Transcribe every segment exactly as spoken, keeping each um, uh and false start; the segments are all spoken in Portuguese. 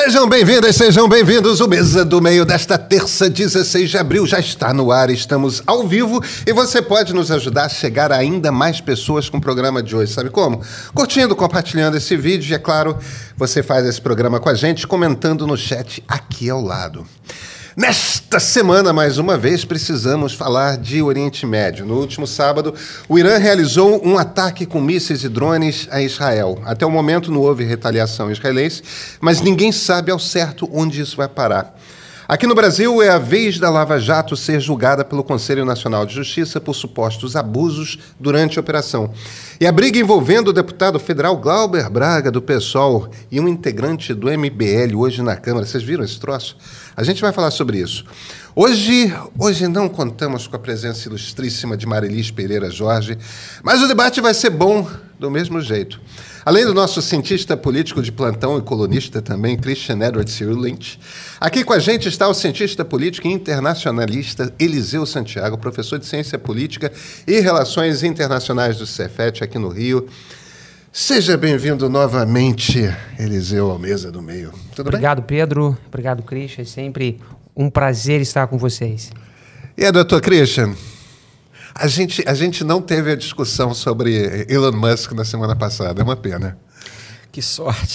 Sejam bem-vindas, sejam bem-vindos. O Mesa do Meio desta terça, dezesseis de abril, já está no ar. Estamos ao vivo e você pode nos ajudar a chegar a ainda mais pessoas com o programa de hoje. Sabe como? Curtindo, compartilhando esse vídeo e, é claro, você faz esse programa com a gente comentando no chat aqui ao lado. Nesta semana, mais uma vez, precisamos falar de Oriente Médio. No último sábado, o Irã realizou um ataque com mísseis e drones a Israel. Até o momento não houve retaliação israelense, mas ninguém sabe ao certo onde isso vai parar. Aqui no Brasil, é a vez da Lava Jato ser julgada pelo Conselho Nacional de Justiça por supostos abusos durante a operação. E a briga envolvendo o deputado federal Glauber Braga, do PSOL, e um integrante do M B L hoje na Câmara. Vocês viram esse troço? A gente vai falar sobre isso. Hoje, hoje não contamos com a presença ilustríssima de Marilis Pereira Jorge, mas o debate vai ser bom do mesmo jeito. Além do nosso cientista político de plantão e colunista também, Christian Edward Cyril Lynch, aqui com a gente está o cientista político e internacionalista Eliseu Santiago, professor de Ciência Política e Relações Internacionais do Cefet aqui no Rio. Seja bem-vindo novamente, Eliseu, ao Mesa do Meio. Tudo Obrigado, bem? Pedro. Obrigado, Christian. É sempre um prazer estar com vocês. E aí, doutor Christian? A gente, a gente não teve a discussão sobre Elon Musk na semana passada. É uma pena. Que sorte.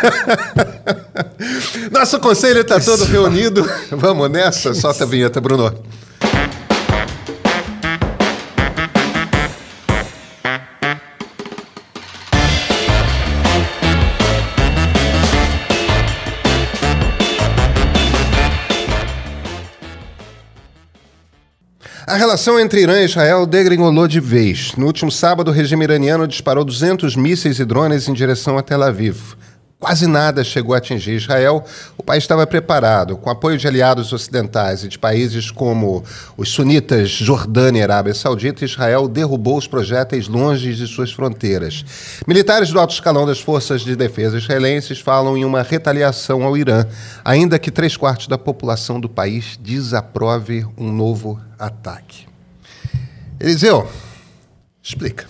Nosso conselho está todo sorte. reunido. Vamos nessa? Solta a vinheta, Bruno. A relação entre Irã e Israel degringolou de vez. No último sábado, o regime iraniano disparou duzentos mísseis e drones em direção a Tel Aviv. Quase nada chegou a atingir Israel. O país estava preparado. Com apoio de aliados ocidentais e de países como os sunitas Jordânia e Arábia Saudita, Israel derrubou os projéteis longe de suas fronteiras. Militares do alto escalão das forças de defesa israelenses falam em uma retaliação ao Irã, ainda que três quartos da população do país desaprove um novo ataque. Eliseu, explica.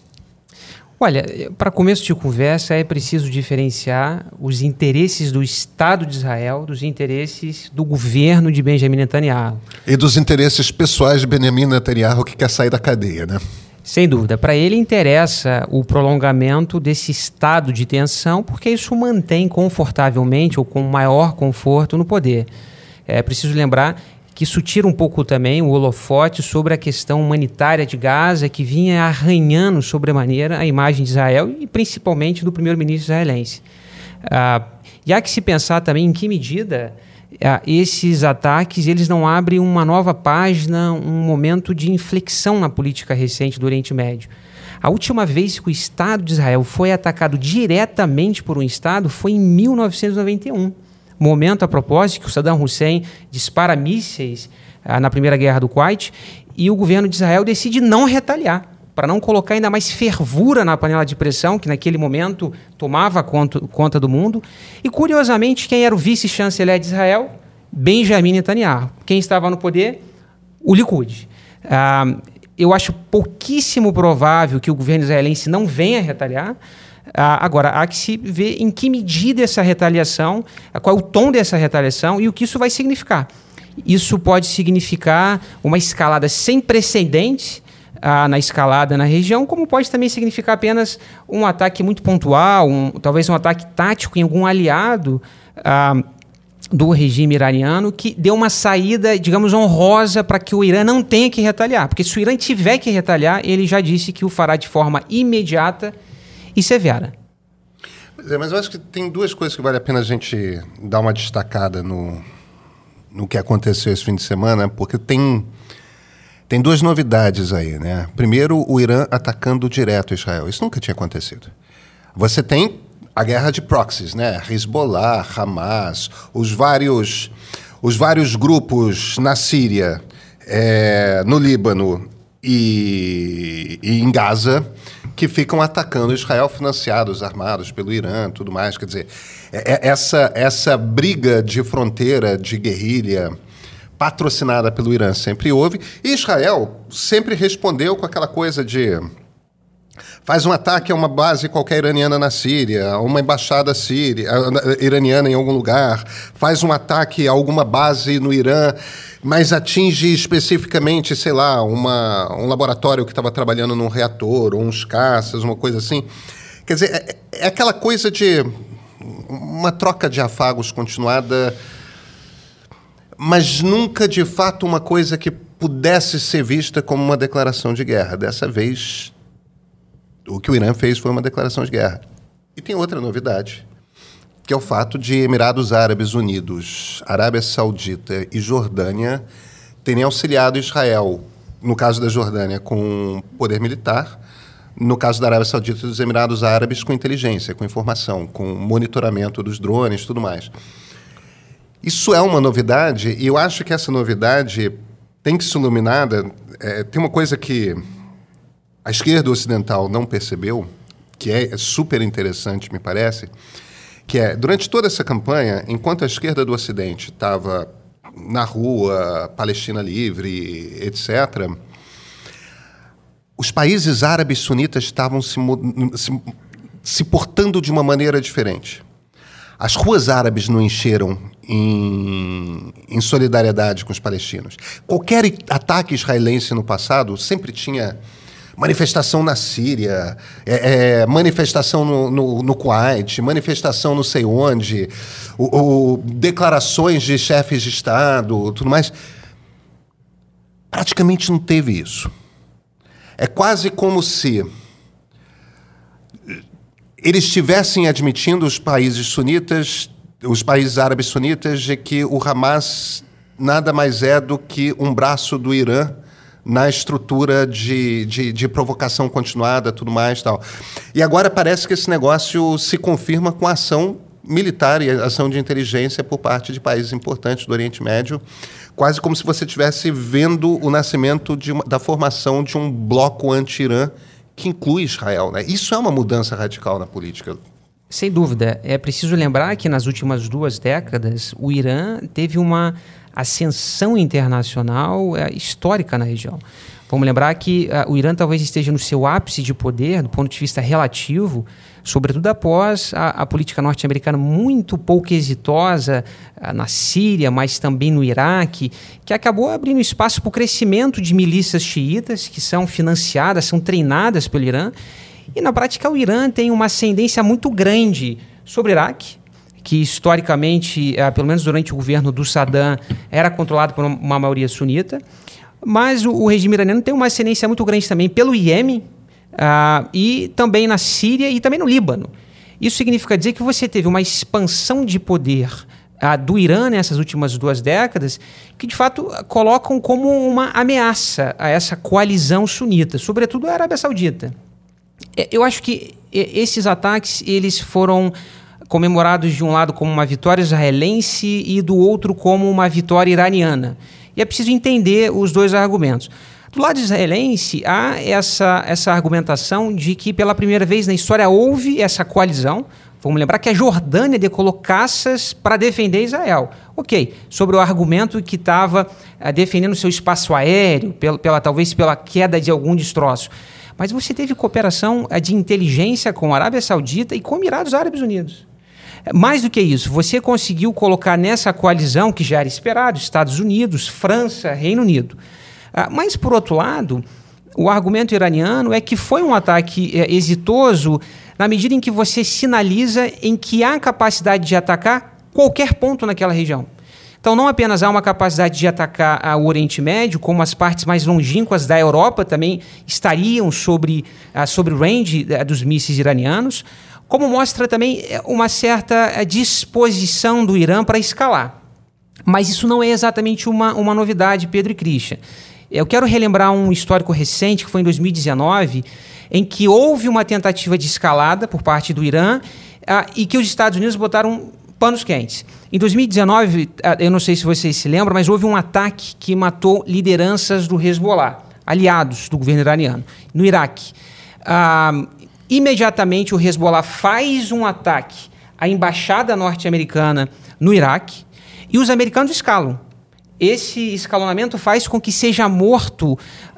Olha, para começo de conversa é preciso diferenciar os interesses do Estado de Israel dos interesses do governo de Benjamin Netanyahu. E dos interesses pessoais de Benjamin Netanyahu, que quer sair da cadeia, né? Sem dúvida. Para ele interessa o prolongamento desse estado de tensão, porque isso mantém confortavelmente ou com maior conforto no poder. É preciso lembrar que isso tira um pouco também o holofote sobre a questão humanitária de Gaza, que vinha arranhando sobremaneira a imagem de Israel e principalmente do primeiro-ministro israelense. Ah, e há que se pensar também em que medida ah, esses ataques eles não abrem uma nova página, um momento de inflexão na política recente do Oriente Médio. A última vez que o Estado de Israel foi atacado diretamente por um Estado foi em mil novecentos e noventa e um. Momento, a propósito, que o Saddam Hussein dispara mísseis ah, na Primeira Guerra do Kuwait e o governo de Israel decide não retaliar, para não colocar ainda mais fervura na panela de pressão, que naquele momento tomava conta, conta do mundo. E, curiosamente, quem era o vice-chanceler de Israel? Benjamin Netanyahu. Quem estava no poder? O Likud. Ah, eu acho pouquíssimo provável que o governo israelense não venha retaliar. Ah, agora, há que se ver em que medida essa retaliação, qual é o tom dessa retaliação e o que isso vai significar. Isso pode significar uma escalada sem precedentes ah, na escalada na região, como pode também significar apenas um ataque muito pontual, um, talvez um ataque tático em algum aliado ah, do regime iraniano, que deu uma saída, digamos, honrosa para que o Irã não tenha que retaliar. Porque se o Irã tiver que retaliar, ele já disse que o fará de forma imediata e severa. É, mas eu acho que tem duas coisas que vale a pena a gente dar uma destacada no, no que aconteceu esse fim de semana, porque tem, tem duas novidades aí, né? Primeiro, o Irã atacando direto Israel. Isso nunca tinha acontecido. Você tem a guerra de proxies, né? Hezbollah, Hamas, os vários, os vários grupos na Síria, é, no Líbano e, e em Gaza, que ficam atacando Israel, financiados, armados pelo Irã, tudo mais. Quer dizer, essa, essa briga de fronteira, de guerrilha, patrocinada pelo Irã, sempre houve. E Israel sempre respondeu com aquela coisa de faz um ataque a uma base qualquer iraniana na Síria, a uma embaixada síria, iraniana em algum lugar, faz um ataque a alguma base no Irã, mas atinge especificamente, sei lá, uma, um laboratório que estava trabalhando num reator, ou uns caças, uma coisa assim. Quer dizer, é, é aquela coisa de uma troca de afagos continuada, mas nunca, de fato, uma coisa que pudesse ser vista como uma declaração de guerra. Dessa vez, o que o Irã fez foi uma declaração de guerra. E tem outra novidade, que é o fato de Emirados Árabes Unidos, Arábia Saudita e Jordânia terem auxiliado Israel, no caso da Jordânia, com poder militar, no caso da Arábia Saudita e dos Emirados Árabes, com inteligência, com informação, com monitoramento dos drones e tudo mais. Isso é uma novidade, e eu acho que essa novidade tem que ser iluminada. É, tem uma coisa que a esquerda ocidental não percebeu, que é super interessante, me parece, que é, durante toda essa campanha, enquanto a esquerda do Ocidente estava na rua, Palestina livre, etcétera, os países árabes sunitas estavam se, se, se portando de uma maneira diferente. As ruas árabes não encheram em, em solidariedade com os palestinos. Qualquer ataque israelense no passado sempre tinha manifestação na Síria, é, é, manifestação no, no, no Kuwait, manifestação não sei onde, o, o, declarações de chefes de Estado, tudo mais. Praticamente não teve isso. É quase como se eles estivessem admitindo, os países sunitas, os países árabes sunitas, de que o Hamas nada mais é do que um braço do Irã na estrutura de, de, de provocação continuada, tudo mais e tal. E agora parece que esse negócio se confirma com a ação militar e a ação de inteligência por parte de países importantes do Oriente Médio, quase como se você estivesse vendo o nascimento de uma, da formação de um bloco anti-Irã que inclui Israel, né? Isso é uma mudança radical na política. Sem dúvida. É preciso lembrar que nas últimas duas décadas o Irã teve uma ascensão internacional é, histórica na região. Vamos lembrar que uh, o Irã talvez esteja no seu ápice de poder, do ponto de vista relativo, sobretudo após a, a política norte-americana muito pouco exitosa uh, na Síria, mas também no Iraque, que acabou abrindo espaço para o crescimento de milícias xiitas que são financiadas, são treinadas pelo Irã. E, na prática, o Irã tem uma ascendência muito grande sobre o Iraque, que historicamente, uh, pelo menos durante o governo do Saddam, era controlado por uma maioria sunita. Mas o, o regime iraniano tem uma ascendência muito grande também pelo Iêmen, uh, e também na Síria e também no Líbano. Isso significa dizer que você teve uma expansão de poder uh, do Irã nessas últimas duas décadas que, de fato, colocam como uma ameaça a essa coalizão sunita, sobretudo a Arábia Saudita. Eu acho que esses ataques eles foram comemorados de um lado como uma vitória israelense e do outro como uma vitória iraniana. E é preciso entender os dois argumentos. Do lado israelense, há essa, essa argumentação de que, pela primeira vez na história, houve essa coalizão. Vamos lembrar que a Jordânia decolou caças para defender Israel. Ok, sobre o argumento que estava uh, defendendo seu espaço aéreo, pela, pela, talvez pela queda de algum destroço. Mas você teve cooperação uh, de inteligência com a Arábia Saudita e com Emirados Árabes Unidos. Mais do que isso, você conseguiu colocar nessa coalizão, que já era esperado, Estados Unidos, França, Reino Unido. Ah, mas, por outro lado, o argumento iraniano é que foi um ataque é, exitoso na medida em que você sinaliza em que há capacidade de atacar qualquer ponto naquela região. Então, não apenas há uma capacidade de atacar o Oriente Médio, como as partes mais longínquas da Europa também estariam sobre, ah, sobre o range ah, dos mísseis iranianos, como mostra também uma certa disposição do Irã para escalar. Mas isso não é exatamente uma, uma novidade, Pedro e Christian. Eu quero relembrar um histórico recente, que foi em dois mil e dezenove, em que houve uma tentativa de escalada por parte do Irã ah, e que os Estados Unidos botaram panos quentes. Em dois mil e dezenove, ah, eu não sei se vocês se lembram, mas houve um ataque que matou lideranças do Hezbollah, aliados do governo iraniano, no Iraque. Ah, Imediatamente o Hezbollah faz um ataque à embaixada norte-americana no Iraque e os americanos escalam. Esse escalonamento faz com que seja morto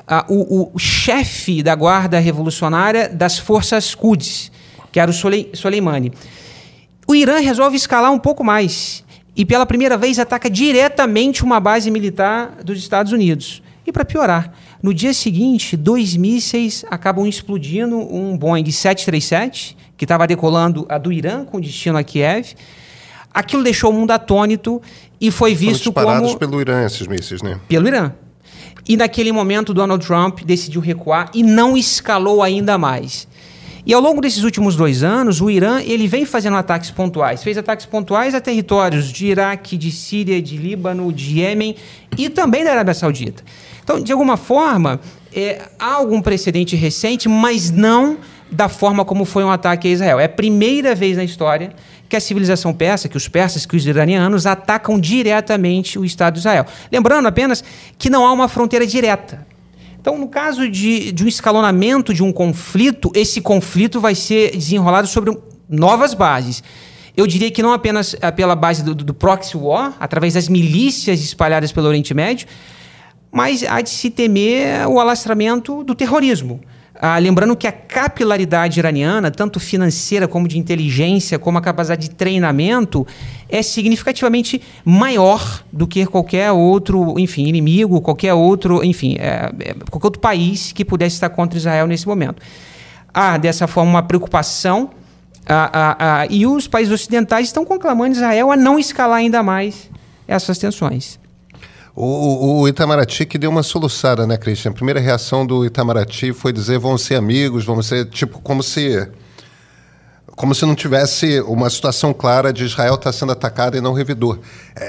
ah, o, o chefe da guarda revolucionária das forças Quds, que era o Solei, Soleimani. O Irã resolve escalar um pouco mais e, pela primeira vez, ataca diretamente uma base militar dos Estados Unidos. E, para piorar, no dia seguinte, dois mísseis acabam explodindo um Boeing sete três sete, que estava decolando a do Irã com destino a Kiev. Aquilo deixou o mundo atônito e foi visto como... Foram disparados pelo Irã, esses mísseis, né? Pelo Irã. E, naquele momento, Donald Trump decidiu recuar e não escalou ainda mais. E ao longo desses últimos dois anos, o Irã ele vem fazendo ataques pontuais. Fez ataques pontuais a territórios de Iraque, de Síria, de Líbano, de Iêmen e também da Arábia Saudita. Então, de alguma forma, é, há algum precedente recente, mas não da forma como foi um ataque a Israel. É a primeira vez na história que a civilização persa, que os persas, que os iranianos atacam diretamente o Estado de Israel. Lembrando apenas que não há uma fronteira direta. Então, no caso de, de um escalonamento de um conflito, esse conflito vai ser desenrolado sobre novas bases. Eu diria que não apenas pela base do, do proxy war, através das milícias espalhadas pelo Oriente Médio, mas há de se temer o alastramento do terrorismo. Ah, lembrando que a capilaridade iraniana, tanto financeira como de inteligência, como a capacidade de treinamento, é significativamente maior do que qualquer outro, enfim, inimigo, qualquer outro, enfim, é, é, qualquer outro país que pudesse estar contra Israel nesse momento. Há, dessa forma, uma preocupação ah, ah, ah, e os países ocidentais estão conclamando Israel a não escalar ainda mais essas tensões. O, o Itamaraty que deu uma soluçada, né, Christian? A primeira reação do Itamaraty foi dizer vão ser amigos, vão ser, tipo, como se como se não tivesse uma situação clara de Israel estar sendo atacado e não revidor.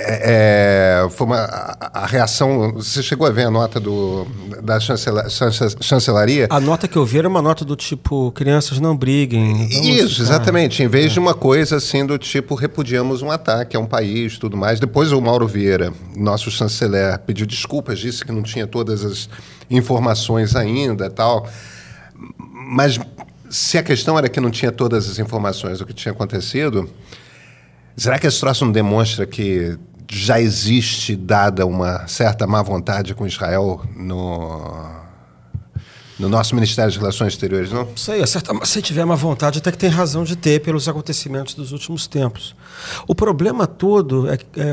É, é, foi uma, a, a reação... Você chegou a ver a nota do, da chancela, chancelaria? A nota que eu vi era uma nota do tipo, crianças não briguem. Isso, ficar. Exatamente. Em vez é. de uma coisa assim do tipo, repudiamos um ataque a um país e tudo mais. Depois o Mauro Vieira, nosso chanceler, pediu desculpas, disse que não tinha todas as informações ainda e tal. Mas... se a questão era que não tinha todas as informações do que tinha acontecido, será que esse troço não demonstra que já existe, dada uma certa má vontade com Israel no, no nosso Ministério das Relações Exteriores, não? Isso aí, se tiver má vontade, até que tem razão de ter pelos acontecimentos dos últimos tempos. O problema todo é que... É,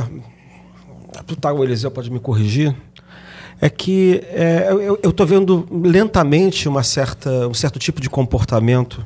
o Eliseu pode me corrigir... é que é, eu estou vendo lentamente uma certa, um certo tipo de comportamento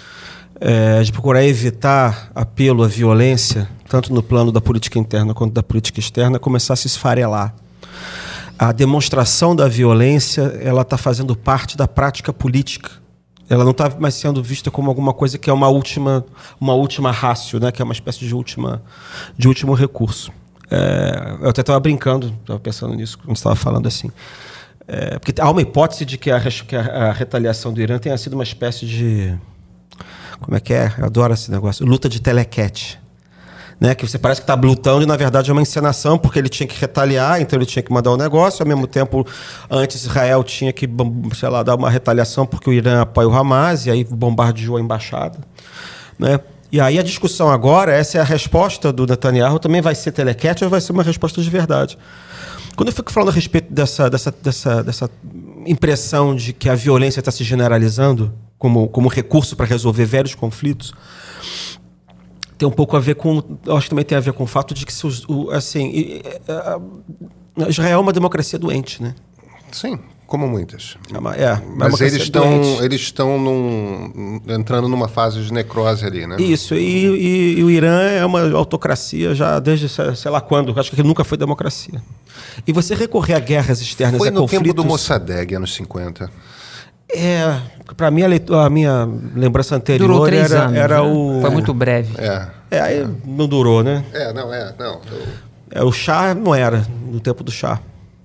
é, de procurar evitar apelo à violência, tanto no plano da política interna quanto da política externa, começar a se esfarelar. A demonstração da violência ela está fazendo parte da prática política. Ela não está mais sendo vista como alguma coisa que é uma última, uma última ratio, né? Que é uma espécie de, última, de último recurso. É, eu até estava brincando, estava pensando nisso quando estava falando assim. É, porque há uma hipótese de que a, que a, a retaliação do Irã tenha sido uma espécie de... Como é que é? Eu adoro esse negócio. Luta de telequete. Né? Que você parece que está lutando e, na verdade, é uma encenação, porque ele tinha que retaliar, então ele tinha que mandar um negócio. Ao mesmo tempo, antes Israel tinha que, sei lá, dar uma retaliação porque o Irã apoia o Hamas, e aí bombardeou a embaixada. Né? E aí a discussão agora, essa é a resposta do Netanyahu, também vai ser telequete ou vai ser uma resposta de verdade? Quando eu fico falando a respeito dessa, dessa, dessa, dessa impressão de que a violência está se generalizando como, como recurso para resolver velhos conflitos, tem um pouco a ver com... Eu acho que também tem a ver com o fato de que assim, Israel é uma democracia doente, né? Sim, como muitas. É uma, é, Mas eles estão, eles estão num, entrando numa fase de necrose ali, né? Isso, e, e, e o Irã é uma autocracia já desde sei lá quando, acho que nunca foi democracia. E você recorrer a guerras externas, foi a no conflitos... tempo do Mossadegh, anos cinquenta. É, para mim a, leitura, a minha lembrança anterior durou três era, anos, era né? o... Foi muito breve. É, é aí é. Não durou, né? É, não, é, não. Eu... É, o Shah não era, no tempo do Shah.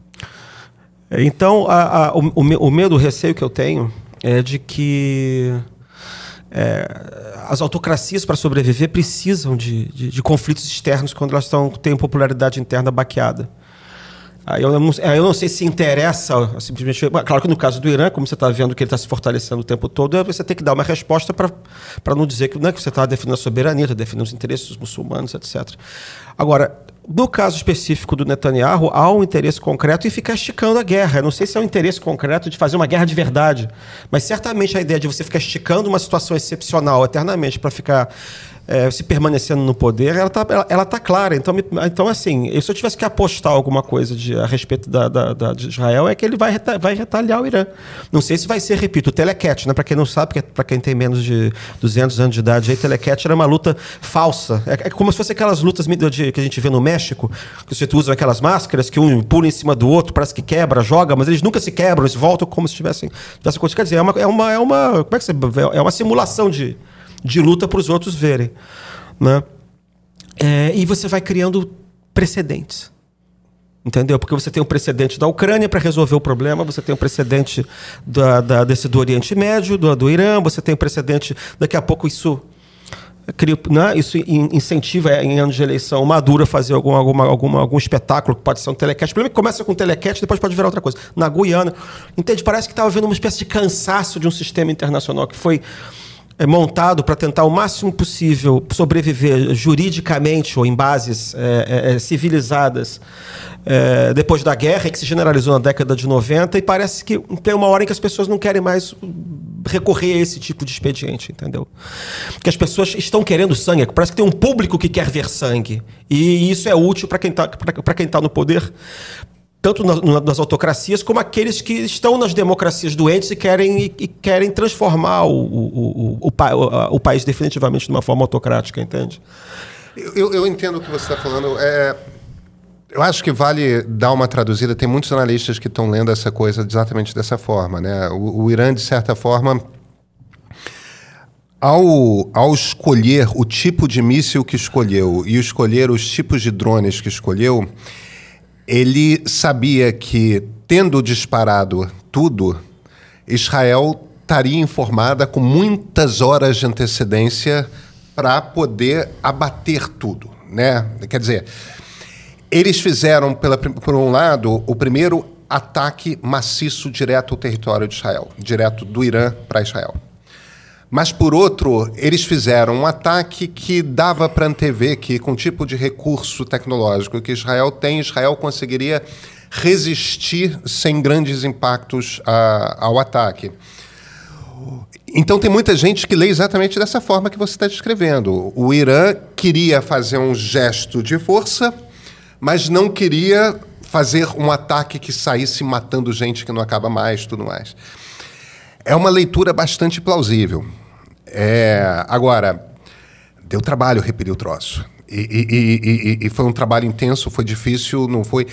Então, a, a, o, o medo, o receio que eu tenho é de que é, as autocracias, para sobreviver, precisam de, de, de conflitos externos quando elas tão, têm popularidade interna baqueada. Aí eu, não, eu não sei se interessa simplesmente... Claro que no caso do Irã, como você está vendo que ele está se fortalecendo o tempo todo, você tem que dar uma resposta para não dizer que, não é que você está defendendo a soberania, está defendendo os interesses dos muçulmanos, etcétera. Agora, No caso específico do Netanyahu, há um interesse concreto em ficar esticando a guerra. Eu não sei se é um interesse concreto de fazer uma guerra de verdade, mas certamente a ideia de você ficar esticando uma situação excepcional eternamente para ficar é, se permanecendo no poder, ela está ela, ela tá clara. Então, então, assim, se eu tivesse que apostar alguma coisa de, a respeito da, da, da, de Israel, é que ele vai, reta, vai retaliar o Irã. Não sei se vai ser, repito, o Telecat, né? Para quem não sabe, para quem tem menos de duzentos anos de idade, aí, Telecat era uma luta falsa. É, é como se fosse aquelas lutas de, que a gente vê no México, que você usa aquelas máscaras, que um pula em cima do outro, parece que quebra, joga, mas eles nunca se quebram, eles voltam como se tivessem... tivessem quer dizer, é uma, é uma, é uma, como é que você, é uma simulação de... de luta para os outros verem, né? É, e você vai criando precedentes, entendeu? Porque você tem um precedente da Ucrânia para resolver o problema, você tem um precedente da, da, desse do Oriente Médio, do, do Irã, você tem um precedente, daqui a pouco isso, cria, né? Isso incentiva em anos de eleição Maduro a fazer algum, alguma, alguma, algum espetáculo que pode ser um telecat. O problema é que começa com um telecat, depois pode virar outra coisa. Na Guiana, entende? Parece que estava havendo uma espécie de cansaço de um sistema internacional que foi é montado para tentar o máximo possível sobreviver juridicamente ou em bases é, é, civilizadas é, depois da guerra, que se generalizou na década de noventa, e parece que tem uma hora em que as pessoas não querem mais recorrer a esse tipo de expediente, entendeu? Porque as pessoas estão querendo sangue, parece que tem um público que quer ver sangue, e isso é útil para quem está para quem tá no poder, tanto nas autocracias como aqueles que estão nas democracias doentes e querem, e, e querem transformar o, o, o, o, o país definitivamente de uma forma autocrática, entende? Eu, eu entendo o que você está falando. É, eu acho que vale dar uma traduzida. Tem muitos analistas que estão lendo essa coisa exatamente dessa forma, né? O, o Irã, de certa forma, ao, ao escolher o tipo de míssil que escolheu e escolher os tipos de drones que escolheu, ele sabia que, tendo disparado tudo, Israel estaria informada com muitas horas de antecedência para poder abater tudo, né? Quer dizer, eles fizeram, pela, por um lado, o primeiro ataque maciço direto ao território de Israel, direto do Irã para Israel. Mas, por outro, eles fizeram um ataque que dava para antever que, com o tipo de recurso tecnológico que Israel tem, Israel conseguiria resistir sem grandes impactos a, ao ataque. Então, tem muita gente que lê exatamente dessa forma que você está descrevendo. O Irã queria fazer um gesto de força, mas não queria fazer um ataque que saísse matando gente que não acaba mais, tudo mais. É uma leitura bastante plausível. É, agora, deu trabalho repelir o troço. E, e, e, e foi um trabalho intenso, foi difícil, não foi...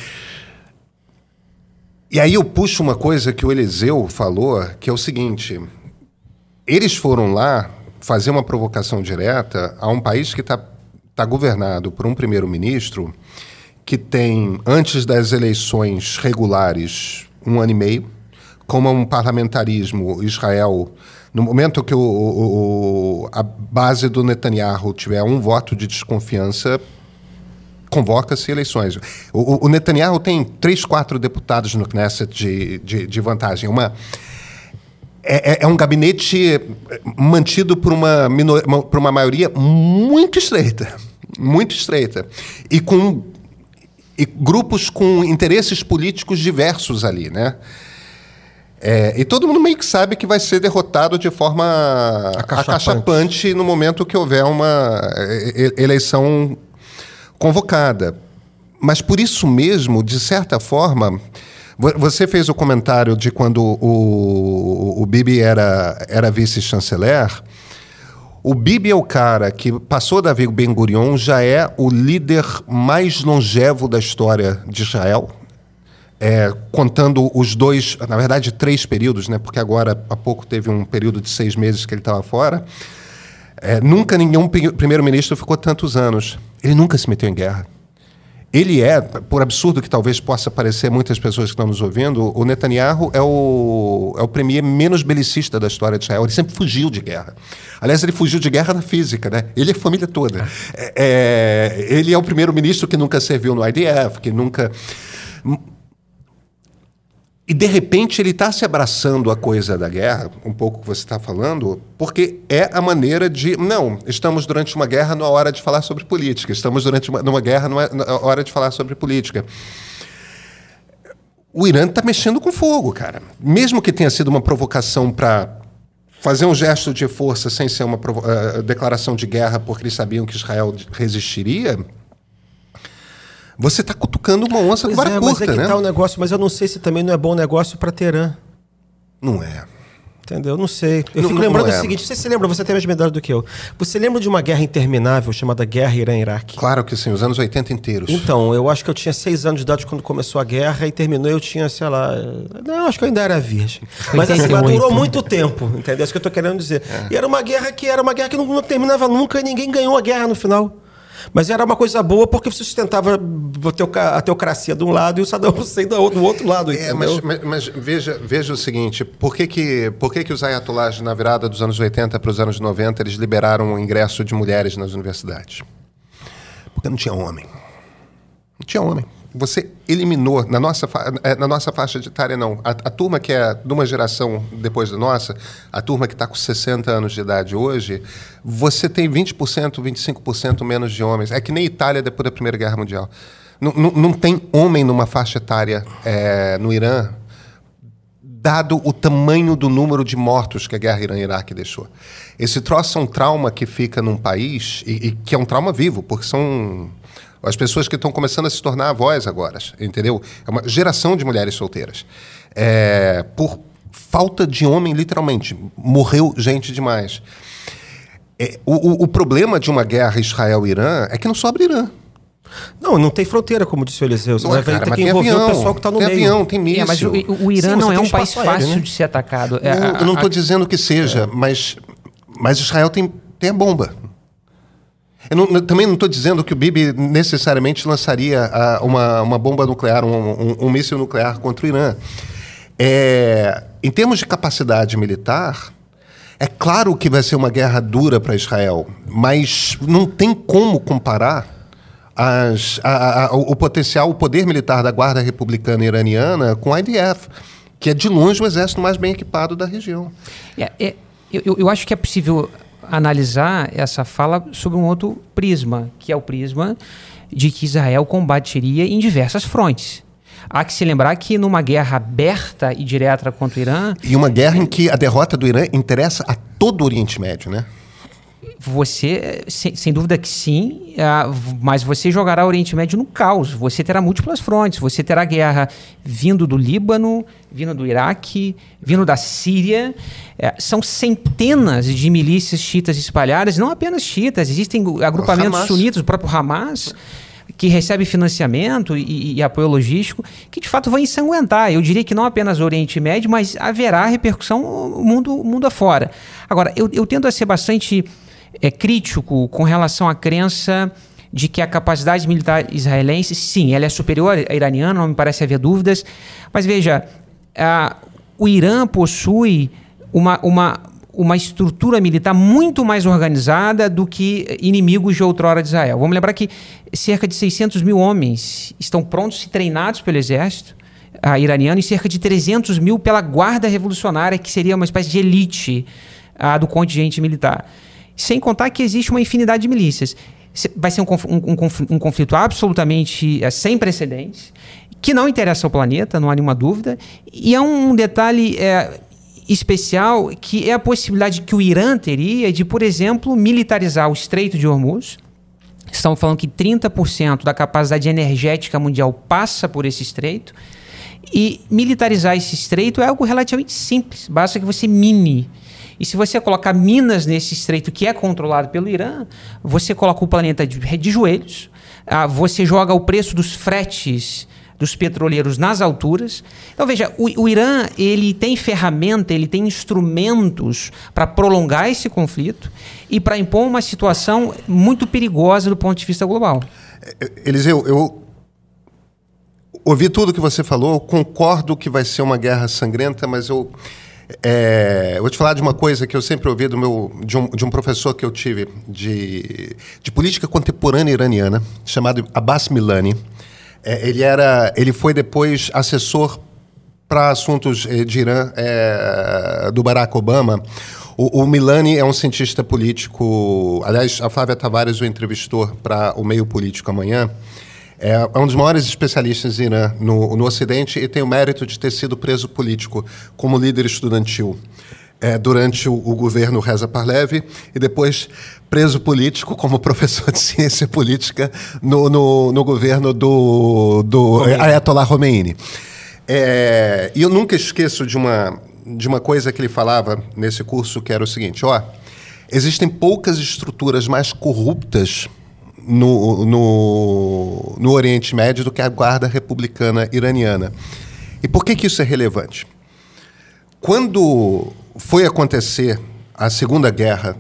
E aí eu puxo uma coisa que o Eliseu falou, que é o seguinte: eles foram lá fazer uma provocação direta a um país que está tá governado por um primeiro-ministro que tem, antes das eleições regulares, um ano e meio, como um parlamentarismo Israel... No momento que o, o, a base do Netanyahu tiver um voto de desconfiança, convoca-se eleições. O, o Netanyahu tem três, quatro deputados no Knesset de, de, de vantagem. Uma, é, é um gabinete mantido por uma, minor, uma, por uma maioria muito estreita, muito estreita, e com e grupos com interesses políticos diversos ali, né? É, e todo mundo meio que sabe que vai ser derrotado de forma acachapante, acachapante no momento que houver uma eleição convocada. Mas por isso mesmo, de certa forma, você fez o comentário de quando o, o Bibi era, era vice-chanceler. O Bibi é o cara que passou Davi Ben-Gurion, já é o líder mais longevo da história de Israel. É, contando os dois, na verdade, três períodos, né? Porque agora, há pouco, teve um período de seis meses que ele estava fora. É, nunca nenhum primeiro-ministro ficou tantos anos. Ele nunca se meteu em guerra. Ele é, por absurdo que talvez possa parecer a muitas pessoas que estão nos ouvindo, o Netanyahu é o, é o premier menos belicista da história de Israel. Ele sempre fugiu de guerra. Aliás, ele fugiu de guerra na física, né? Ele é a família toda. É, é, ele é o primeiro-ministro que nunca serviu no I D F, que nunca... E, de repente, ele está se abraçando a coisa da guerra, um pouco que você está falando, porque é a maneira de... Não, estamos durante uma guerra, não é hora de falar sobre política. Estamos durante uma, numa guerra, não é hora de falar sobre política. O Irã está mexendo com fogo, cara. Mesmo que tenha sido uma provocação para fazer um gesto de força sem ser uma uh, declaração de guerra, porque eles sabiam que Israel resistiria... Você está cutucando uma onça com vara é, curta, mas é que né? tá o negócio, mas eu não sei se também não é bom negócio para Teherã. Não é. Entendeu? Não sei. Eu não, fico não, lembrando não do é. seguinte, você se lembra, você tem mais medalha do que eu. Você lembra de uma guerra interminável chamada Guerra Irã-Iraque? Claro que sim, os anos oitenta inteiros. Então, eu acho que eu tinha seis anos de idade quando começou a guerra e terminou, eu tinha, sei lá... Não, acho que eu ainda era virgem. Mas assim, mas durou muito tempo, entendeu? É isso que eu estou querendo dizer. É. E era uma guerra que era uma guerra que não, não terminava nunca e ninguém ganhou a guerra no final. Mas era uma coisa boa porque você sustentava a teocracia de um lado e o Saddam Hussein do outro lado. É, mas, mas, mas veja, veja o seguinte, por que, que, por que, que os ayatollahs, na virada dos anos oitenta para os anos noventa, eles liberaram o ingresso de mulheres nas universidades? Porque não tinha homem. Não tinha homem. Você eliminou, na nossa, na nossa faixa de etária, não. A, a turma que é de uma geração depois da nossa, a turma que está com sessenta anos de idade hoje, você tem vinte por cento, vinte e cinco por cento menos de homens. É que nem Itália depois da Primeira Guerra Mundial. Não, não, não tem homem numa faixa etária é, no Irã, dado o tamanho do número de mortos que a guerra Irã-Iraque deixou. Esse troço é um trauma que fica num país, e, e que é um trauma vivo, porque são... as pessoas que estão começando a se tornar avós agora, entendeu? É uma geração de mulheres solteiras. É, por falta de homem, literalmente. Morreu gente demais. É, o, o, o problema de uma guerra Israel-Irã é que não sobra Irã. Não, não tem fronteira, como disse o Eliseu. Você Não é, vai cara, ter mas que tem envolver avião, o pessoal que está no tem meio. avião, tem míssil. É, mas o, o Irã Sim, não você é tem um país espaço aéreo, fácil né? de ser atacado. Não, É, eu não estou a- dizendo que seja, mas, mas Israel tem, tem a bomba. Eu não- eu também não estou dizendo que o Bibi necessariamente lançaria ah, uma, uma bomba nuclear, um, um, um míssil nuclear contra o Irã. É, em termos de capacidade militar, é claro que vai ser uma guerra dura para Israel, mas não tem como comparar as, a, a, o potencial, o poder militar da Guarda Republicana Iraniana com a I D F, que é de longe o exército mais bem equipado da região. É, é, eu, eu acho que é possível analisar essa fala sob um outro prisma, que é o prisma de que Israel combateria em diversas frontes. Há que se lembrar que numa guerra aberta e direta contra o Irã, E uma guerra em que a derrota do Irã interessa a todo o Oriente Médio, né? você, sem, sem dúvida que sim, ah, mas você jogará o Oriente Médio no caos. Você terá múltiplas frontes. Você terá guerra vindo do Líbano, vindo do Iraque, vindo da Síria. É, são centenas de milícias xiitas espalhadas, não apenas xiitas, existem agrupamentos Hamas. sunitas, o próprio Hamas, que recebe financiamento e, e apoio logístico, que de fato vai ensanguentar. Eu diria que não apenas o Oriente Médio, mas haverá repercussão no mundo, mundo afora. Agora, eu, eu tendo a ser bastante é, crítico com relação à crença de que a capacidade militar israelense, sim, ela é superior à iraniana, não me parece haver dúvidas, mas veja, a, o Irã possui uma... uma uma estrutura militar muito mais organizada do que inimigos de outrora de Israel. Vamos lembrar que cerca de seiscentos mil homens estão prontos e treinados pelo exército uh, iraniano e cerca de trezentos mil pela Guarda Revolucionária, que seria uma espécie de elite uh, do contingente militar. Sem contar que existe uma infinidade de milícias. Vai ser um, conf- um, um, um conflito absolutamente uh, sem precedentes, que não interessa ao planeta, não há nenhuma dúvida, e é um detalhe... Uh, especial, que é a possibilidade que o Irã teria de, por exemplo, militarizar o Estreito de Hormuz. Estamos falando que trinta por cento da capacidade energética mundial passa por esse estreito, e militarizar esse estreito é algo relativamente simples, basta que você mine. E se você colocar minas nesse estreito que é controlado pelo Irã, você coloca o planeta de, de joelhos, ah, você joga o preço dos fretes dos petroleiros nas alturas. Então, veja, o, o Irã ele tem ferramenta, ele tem instrumentos para prolongar esse conflito e para impor uma situação muito perigosa do ponto de vista global. Eliseu, eu ouvi tudo que você falou, eu concordo que vai ser uma guerra sangrenta, mas eu, é, eu vou te falar de uma coisa que eu sempre ouvi do meu, de, um, de um professor que eu tive de, de política contemporânea iraniana, chamado Abbas Milani. É, ele, era, ele foi depois assessor para assuntos de Irã, é, do Barack Obama, o, o Milani é um cientista político. Aliás, a Flávia Tavares o entrevistou para o Meio Político amanhã. É, é um dos maiores especialistas em Irã no, no Ocidente e tem o mérito de ter sido preso político como líder estudantil é, durante o, o governo Reza Pahlavi e depois preso político como professor de ciência política no, no, no governo do, do Ayatollah Khomeini. É, e eu nunca esqueço de uma, de uma coisa que ele falava nesse curso, que era o seguinte: ó, existem poucas estruturas mais corruptas no, no, no Oriente Médio do que a Guarda Republicana Iraniana. E por que que isso é relevante? Quando foi acontecer a Segunda Guerra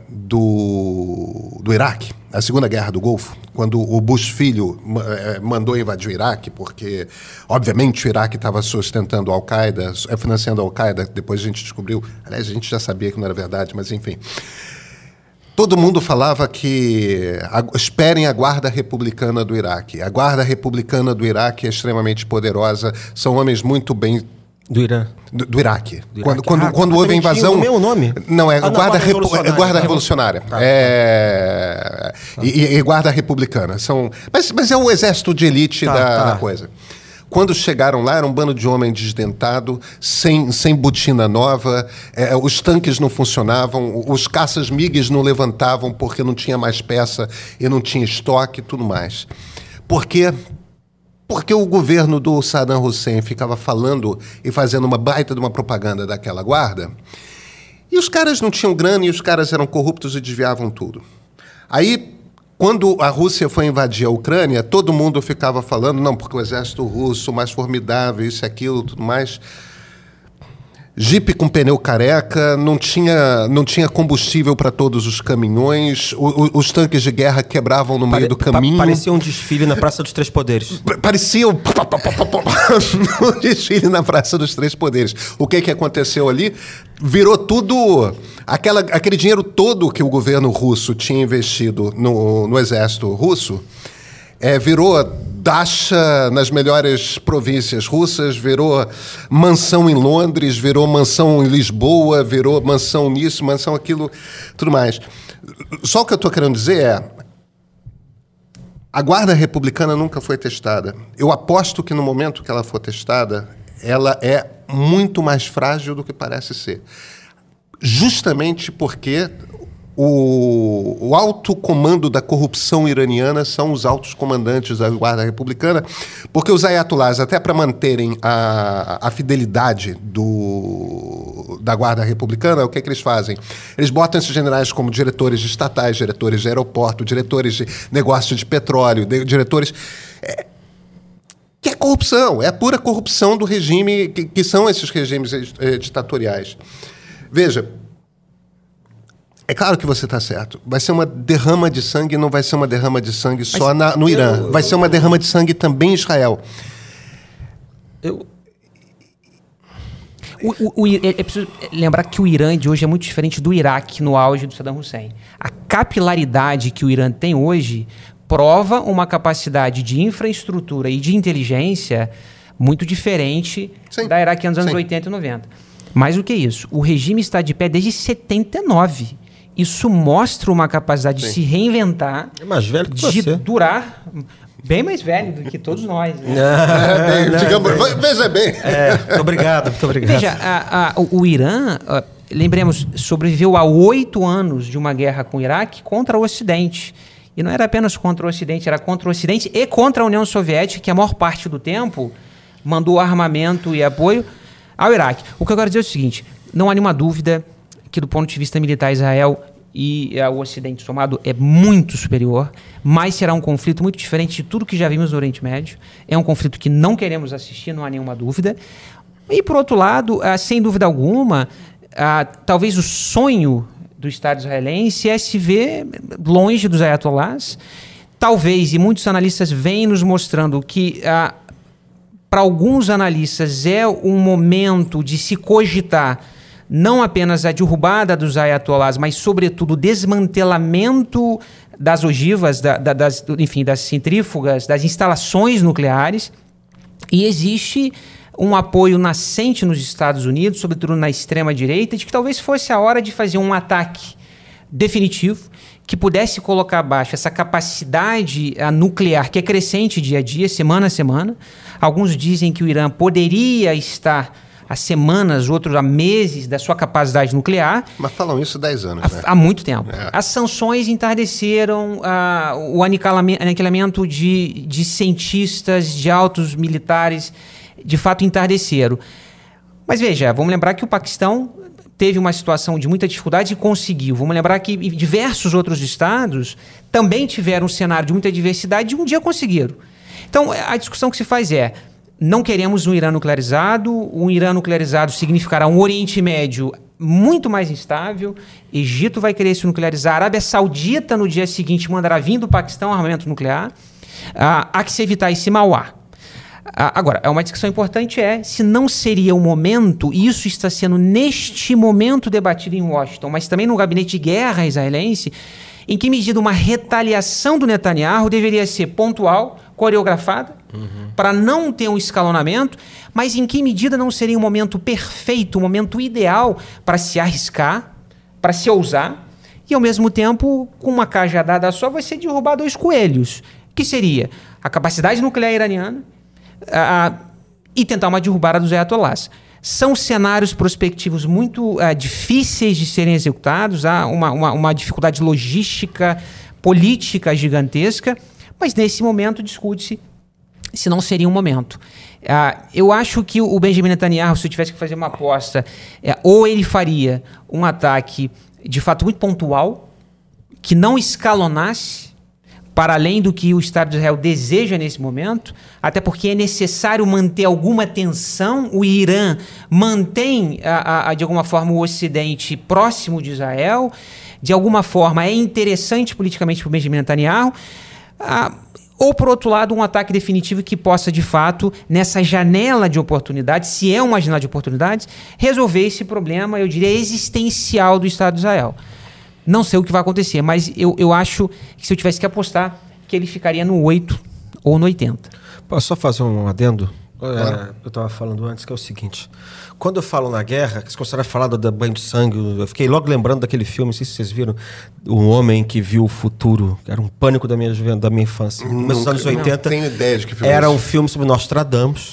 do, do Iraque, a Segunda Guerra do Golfo, quando o Bush filho mandou invadir o Iraque, porque, obviamente, o Iraque estava sustentando a Al-Qaeda, financiando a Al-Qaeda, depois a gente descobriu, aliás, a gente já sabia que não era verdade, mas enfim. Todo mundo falava que a, esperem a Guarda Republicana do Iraque. A Guarda Republicana do Iraque é extremamente poderosa, são homens muito bem... Do Irã. Do, do Iraque. Do Iraque. Quando, quando, ah, quando houve a invasão... O meu nome? Não, é ah, não, Guarda, Repu Revolucionária. É guarda Revolucionária. Tá. É... Tá. E, e Guarda Republicana. São... Mas, mas é o exército de elite tá, da, tá. da coisa. Quando chegaram lá, era um bando de homem desdentado, sem, sem botina nova, é, os tanques não funcionavam, os caças MiGs não levantavam porque não tinha mais peça e não tinha estoque e tudo mais. Por quê? Porque o governo do Saddam Hussein ficava falando e fazendo uma baita de uma propaganda daquela guarda, e os caras não tinham grana e os caras eram corruptos e desviavam tudo. Aí, quando a Rússia foi invadir a Ucrânia, todo mundo ficava falando, não, porque o exército russo mais formidável, isso e aquilo, tudo mais. Jipe com pneu careca, não tinha, não tinha combustível para todos os caminhões, o, o, os tanques de guerra quebravam no Pare, meio do caminho. Pa, parecia um desfile na Praça dos Três Poderes. Parecia um, um desfile na Praça dos Três Poderes. O que, que aconteceu ali? Virou tudo... Aquela, aquele dinheiro todo que o governo russo tinha investido no, no exército russo, é, virou dacha nas melhores províncias russas, virou mansão em Londres, virou mansão em Lisboa, virou mansão nisso, mansão aquilo, tudo mais. Só o que eu estou querendo dizer é, a Guarda Republicana nunca foi testada. Eu aposto que no momento que ela for testada, ela é muito mais frágil do que parece ser. Justamente porque o, o alto comando da corrupção iraniana são os altos comandantes da Guarda Republicana, porque os ayatollahs, até para manterem a, a fidelidade do, da Guarda Republicana, o que é que eles fazem? Eles botam esses generais como diretores de estatais, diretores de aeroporto, diretores de negócio de petróleo, de, diretores... É, que é corrupção, é a pura corrupção do regime, que, que são esses regimes eh, ditatoriais. Veja, é claro que você está certo. Vai ser uma derrama de sangue, não vai ser uma derrama de sangue só na, no Irã. Eu, eu, vai ser uma derrama de sangue também em Israel. Eu... O, o, o, é preciso lembrar que o Irã de hoje é muito diferente do Iraque no auge do Saddam Hussein. A capilaridade que o Irã tem hoje prova uma capacidade de infraestrutura e de inteligência muito diferente sim, da Iraque nos anos sim. oitenta e noventa. Mais do que isso, o regime está de pé desde setenta e nove. Isso mostra uma capacidade sim. de se reinventar, é mais velho que de você. durar, bem mais velho do que todos nós. Né? É, bem, digamos, bem. Veja bem. É, muito obrigado, muito obrigado. Veja, a, a, o, o Irã, a, lembremos, sobreviveu a oito anos de uma guerra com o Iraque contra o Ocidente. E não era apenas contra o Ocidente, era contra o Ocidente e contra a União Soviética, que a maior parte do tempo mandou armamento e apoio ao Iraque. O que eu quero dizer é o seguinte, não há nenhuma dúvida que do ponto de vista militar Israel e o Ocidente somado é muito superior, mas será um conflito muito diferente de tudo que já vimos no Oriente Médio. É um conflito que não queremos assistir, não há nenhuma dúvida. E, por outro lado, ah, sem dúvida alguma, ah, talvez o sonho do Estado israelense é se ver longe dos ayatollahs. Talvez, e muitos analistas vêm nos mostrando que, ah, para alguns analistas, é um momento de se cogitar não apenas a derrubada dos ayatollahs, mas, sobretudo, o desmantelamento das ogivas, da, da, das, enfim, das centrífugas, das instalações nucleares. E existe um apoio nascente nos Estados Unidos, sobretudo na extrema-direita, de que talvez fosse a hora de fazer um ataque definitivo que pudesse colocar abaixo essa capacidade uh, nuclear que é crescente dia a dia, semana a semana. Alguns dizem que o Irã poderia estar há semanas, outros há meses da sua capacidade nuclear. Mas falam isso há dez anos, há, né? Há muito tempo. É. As sanções entardeceram uh, o aniquilamento, aniquilamento de, de cientistas, de altos militares, de fato entardeceram. Mas veja, vamos lembrar que o Paquistão teve uma situação de muita dificuldade e conseguiu. Vamos lembrar que diversos outros estados também tiveram um cenário de muita diversidade e um dia conseguiram. Então, a discussão que se faz é: não queremos um Irã nuclearizado, um Irã nuclearizado significará um Oriente Médio muito mais instável, Egito vai querer se nuclearizar, a Arábia Saudita no dia seguinte mandará vir do Paquistão armamento nuclear, ah, há que se evitar esse mau ar. Agora, é uma discussão importante é se não seria o momento, e isso está sendo neste momento debatido em Washington, mas também no gabinete de guerra israelense, em que medida uma retaliação do Netanyahu deveria ser pontual, coreografada, uhum. para não ter um escalonamento, mas em que medida não seria um momento perfeito, um momento ideal para se arriscar, para se ousar, e ao mesmo tempo, com uma cajadada só, vai ser derrubar dois coelhos, que seria a capacidade nuclear iraniana, Uh, e tentar uma derrubada dos ayatollahs. São cenários prospectivos muito uh, difíceis de serem executados, há uma, uma, uma dificuldade logística, política gigantesca, mas nesse momento discute-se se não seria um momento. Uh, eu acho que o Benjamin Netanyahu, se eu tivesse que fazer uma aposta, uh, ou ele faria um ataque de fato muito pontual, que não escalonasse para além do que o Estado de Israel deseja nesse momento, até porque é necessário manter alguma tensão. O Irã mantém, a, a, de alguma forma, o Ocidente próximo de Israel. De alguma forma, é interessante politicamente para o Benjamin Netanyahu. Ah, ou, por outro lado, um ataque definitivo que possa, de fato, nessa janela de oportunidades, se é uma janela de oportunidades, resolver esse problema, eu diria, existencial do Estado de Israel. Não sei o que vai acontecer, mas eu, eu acho que se eu tivesse que apostar, que ele ficaria no oito ou no oitenta. Posso só fazer um adendo? É, eu estava falando antes, que é o seguinte. Quando eu falo na guerra, que se considera falar do banho de sangue, eu fiquei logo lembrando daquele filme, não sei se vocês viram, Um Homem que Viu o Futuro, que era um pânico da minha, da minha infância. Nos anos oitenta, não tenho ideia de que filme era é um filme sobre Nostradamus.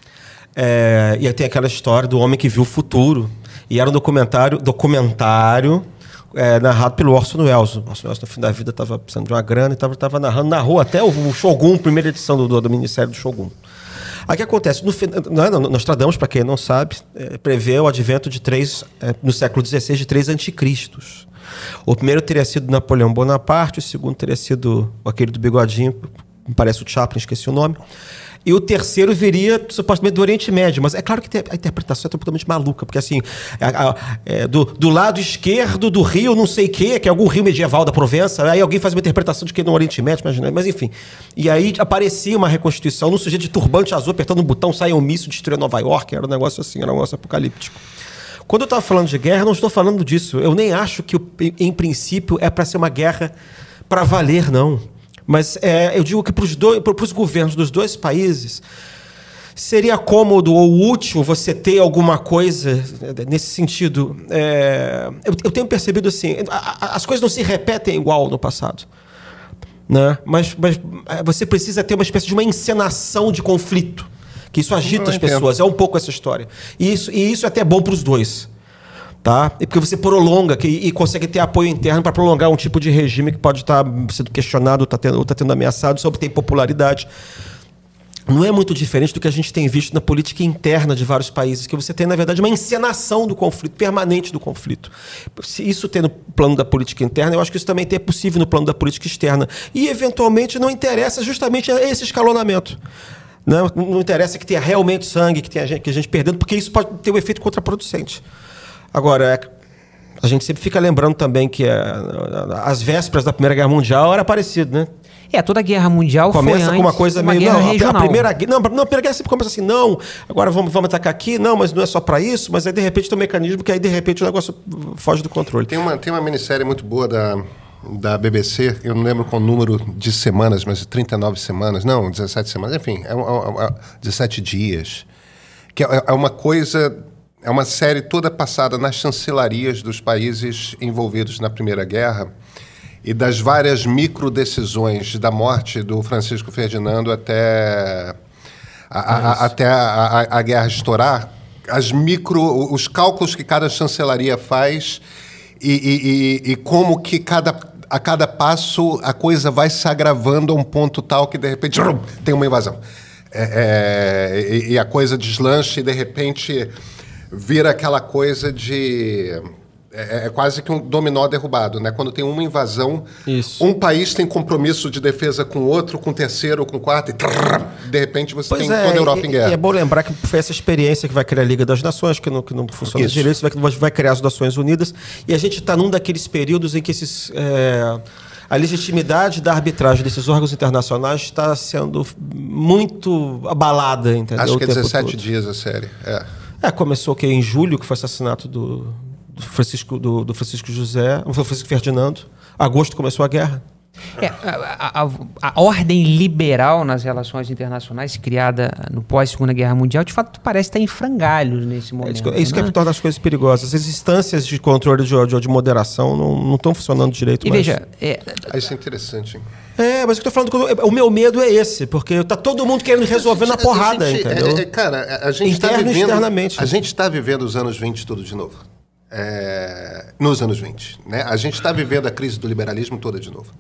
É, e aí tem aquela história do homem que viu o futuro. E era um documentário... documentário É, narrado pelo Orson Welles. O Orson Welles, no fim da vida, estava precisando de uma grana e estava narrando, narrou até o, o Shogun, primeira edição do, do, do Ministério do Shogun. Aí o que acontece? No, no, Nostradamus, para quem não sabe, é, prevê o advento de três, é, no século dezesseis, de três anticristos. O primeiro teria sido Napoleão Bonaparte, o segundo teria sido aquele do bigodinho, me parece o Chaplin, esqueci o nome. E o terceiro viria, supostamente, do Oriente Médio. Mas é claro que a interpretação é totalmente maluca, porque, assim, a, a, é, do, do lado esquerdo do rio, não sei o quê, que é algum rio medieval da Provença, aí alguém faz uma interpretação de que é no Oriente Médio, imagina, mas enfim. E aí aparecia uma reconstituição, num sujeito de turbante azul, apertando um botão, saia um míssil, destruía Nova York, era um negócio assim, era um negócio apocalíptico. Quando eu estava falando de guerra, não estou falando disso. Eu nem acho que, em princípio, é para ser uma guerra para valer, não. Mas é, eu digo que para os governos dos dois países seria cômodo ou útil você ter alguma coisa nesse sentido. É, eu, eu tenho percebido assim, a, a, as coisas não se repetem igual no passado, né? mas, mas você precisa ter uma espécie de uma encenação de conflito, que isso agita as pessoas, é um pouco essa história. E isso, e isso é até bom para os dois. Tá? E porque você prolonga que, e consegue ter apoio interno para prolongar um tipo de regime que pode estar sendo questionado ou está tendo, tá tendo ameaçado, só obter popularidade. Não é muito diferente do que a gente tem visto na política interna de vários países, que você tem, na verdade, uma encenação do conflito, permanente do conflito. Se isso tem no plano da política interna, eu acho que isso também é possível no plano da política externa. E, eventualmente, não interessa justamente esse escalonamento. Não, não interessa que tenha realmente sangue, que tenha gente, que a gente perdendo, porque isso pode ter um efeito contraproducente. Agora, a gente sempre fica lembrando também que as vésperas da Primeira Guerra Mundial era parecido, né? É, toda a Guerra Mundial começa foi antes com uma coisa uma meio... guerra não, regional. A primeira, não, não, a Primeira Guerra sempre começa assim, não, agora vamos, vamos atacar aqui, não, mas não é só para isso, mas aí de repente tem um mecanismo que aí de repente o negócio foge do controle. Tem uma, tem uma minissérie muito boa da, da B B C, eu não lembro qual o número de semanas, mas trinta e nove semanas, não, dezessete semanas, enfim, é, é, é, é dezessete dias, que é, é uma coisa, é uma série toda passada nas chancelarias dos países envolvidos na Primeira Guerra e das várias microdecisões da morte do Francisco Ferdinando até a, a, até a, a, a guerra estourar, as micro, os cálculos que cada chancelaria faz e, e, e, e como que cada, a cada passo a coisa vai se agravando a um ponto tal que de repente tem uma invasão. É, é, e, e a coisa deslancha e de repente vira aquela coisa de... É, é quase que um dominó derrubado, né? Quando tem uma invasão, Isso. um país tem compromisso de defesa com o outro, com o terceiro, com o quarto, e trrr, de repente você pois tem é, toda a Europa e, em guerra. E é bom lembrar que foi essa experiência que vai criar a Liga das Nações, que não, que não funciona direito, vai, vai criar as Nações Unidas, e a gente está num daqueles períodos em que esses... É, a legitimidade da arbitragem desses órgãos internacionais está sendo muito abalada, entendeu? Acho que é dezessete dias a série. É, é começou que em julho, que foi o assassinato do... Do Francisco, do, do Francisco José, do Francisco Ferdinando. Agosto começou a guerra. É, a, a, a ordem liberal nas relações internacionais, criada no pós-Segunda Guerra Mundial, de fato parece estar em frangalhos nesse momento. É isso, é isso né? que torna as coisas perigosas. As instâncias de controle de, de, de moderação não, não estão funcionando direito. E mais. veja... É, isso é interessante, hein? É, mas o que eu tô falando, o meu medo é esse, porque tá todo mundo querendo resolver na porrada, gente, entendeu? É, é, cara, a gente está vivendo... Externamente. A gente está vivendo os anos vinte tudo de novo. É, nos anos vinte. Né? A gente está vivendo a crise do liberalismo toda de novo.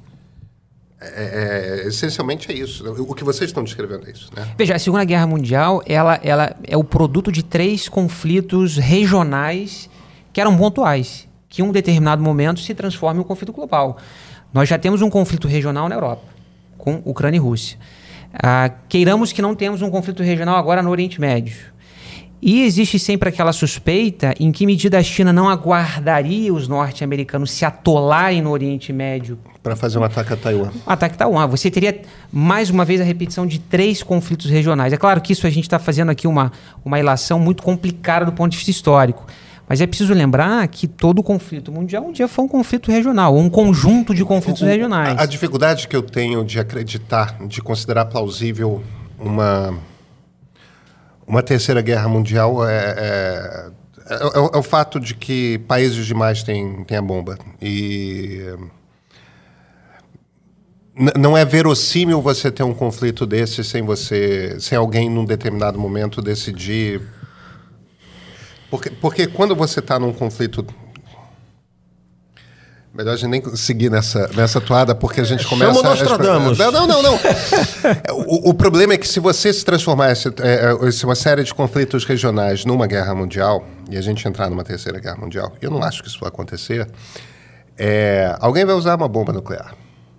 É, é, essencialmente é isso. O que vocês estão descrevendo é isso. Né? Veja, a Segunda Guerra Mundial ela, ela é o produto de três conflitos regionais que eram pontuais, que em um determinado momento se transforma em um conflito global. Nós já temos um conflito regional na Europa, com Ucrânia e Rússia. Ah, queiramos que não temos um conflito regional agora no Oriente Médio. E existe sempre aquela suspeita em que medida a China não aguardaria os norte-americanos se atolarem no Oriente Médio. Para fazer um ataque a Taiwan. Um ataque a Taiwan. Você teria, mais uma vez, a repetição de três conflitos regionais. É claro que isso a gente está fazendo aqui uma, uma ilação muito complicada do ponto de vista histórico. Mas é preciso lembrar que todo conflito mundial um dia foi um conflito regional, ou um conjunto de conflitos o, regionais. A, a dificuldade que eu tenho de acreditar, de considerar plausível uma... Uma terceira guerra mundial é, é, é, é, é o fato de que países demais têm, têm a bomba. E n- não é verossímil você ter um conflito desse sem você, sem alguém num determinado momento decidir. Porque, porque quando você está num conflito... Melhor a gente nem seguir nessa, nessa toada, porque a gente começa... Chama o Nostradamus. Não, não, não. não. o, o problema é que se você se transformasse é, é, uma série de conflitos regionais numa guerra mundial, e a gente entrar numa terceira guerra mundial, eu não acho que isso vai acontecer, é, alguém vai usar uma bomba nuclear.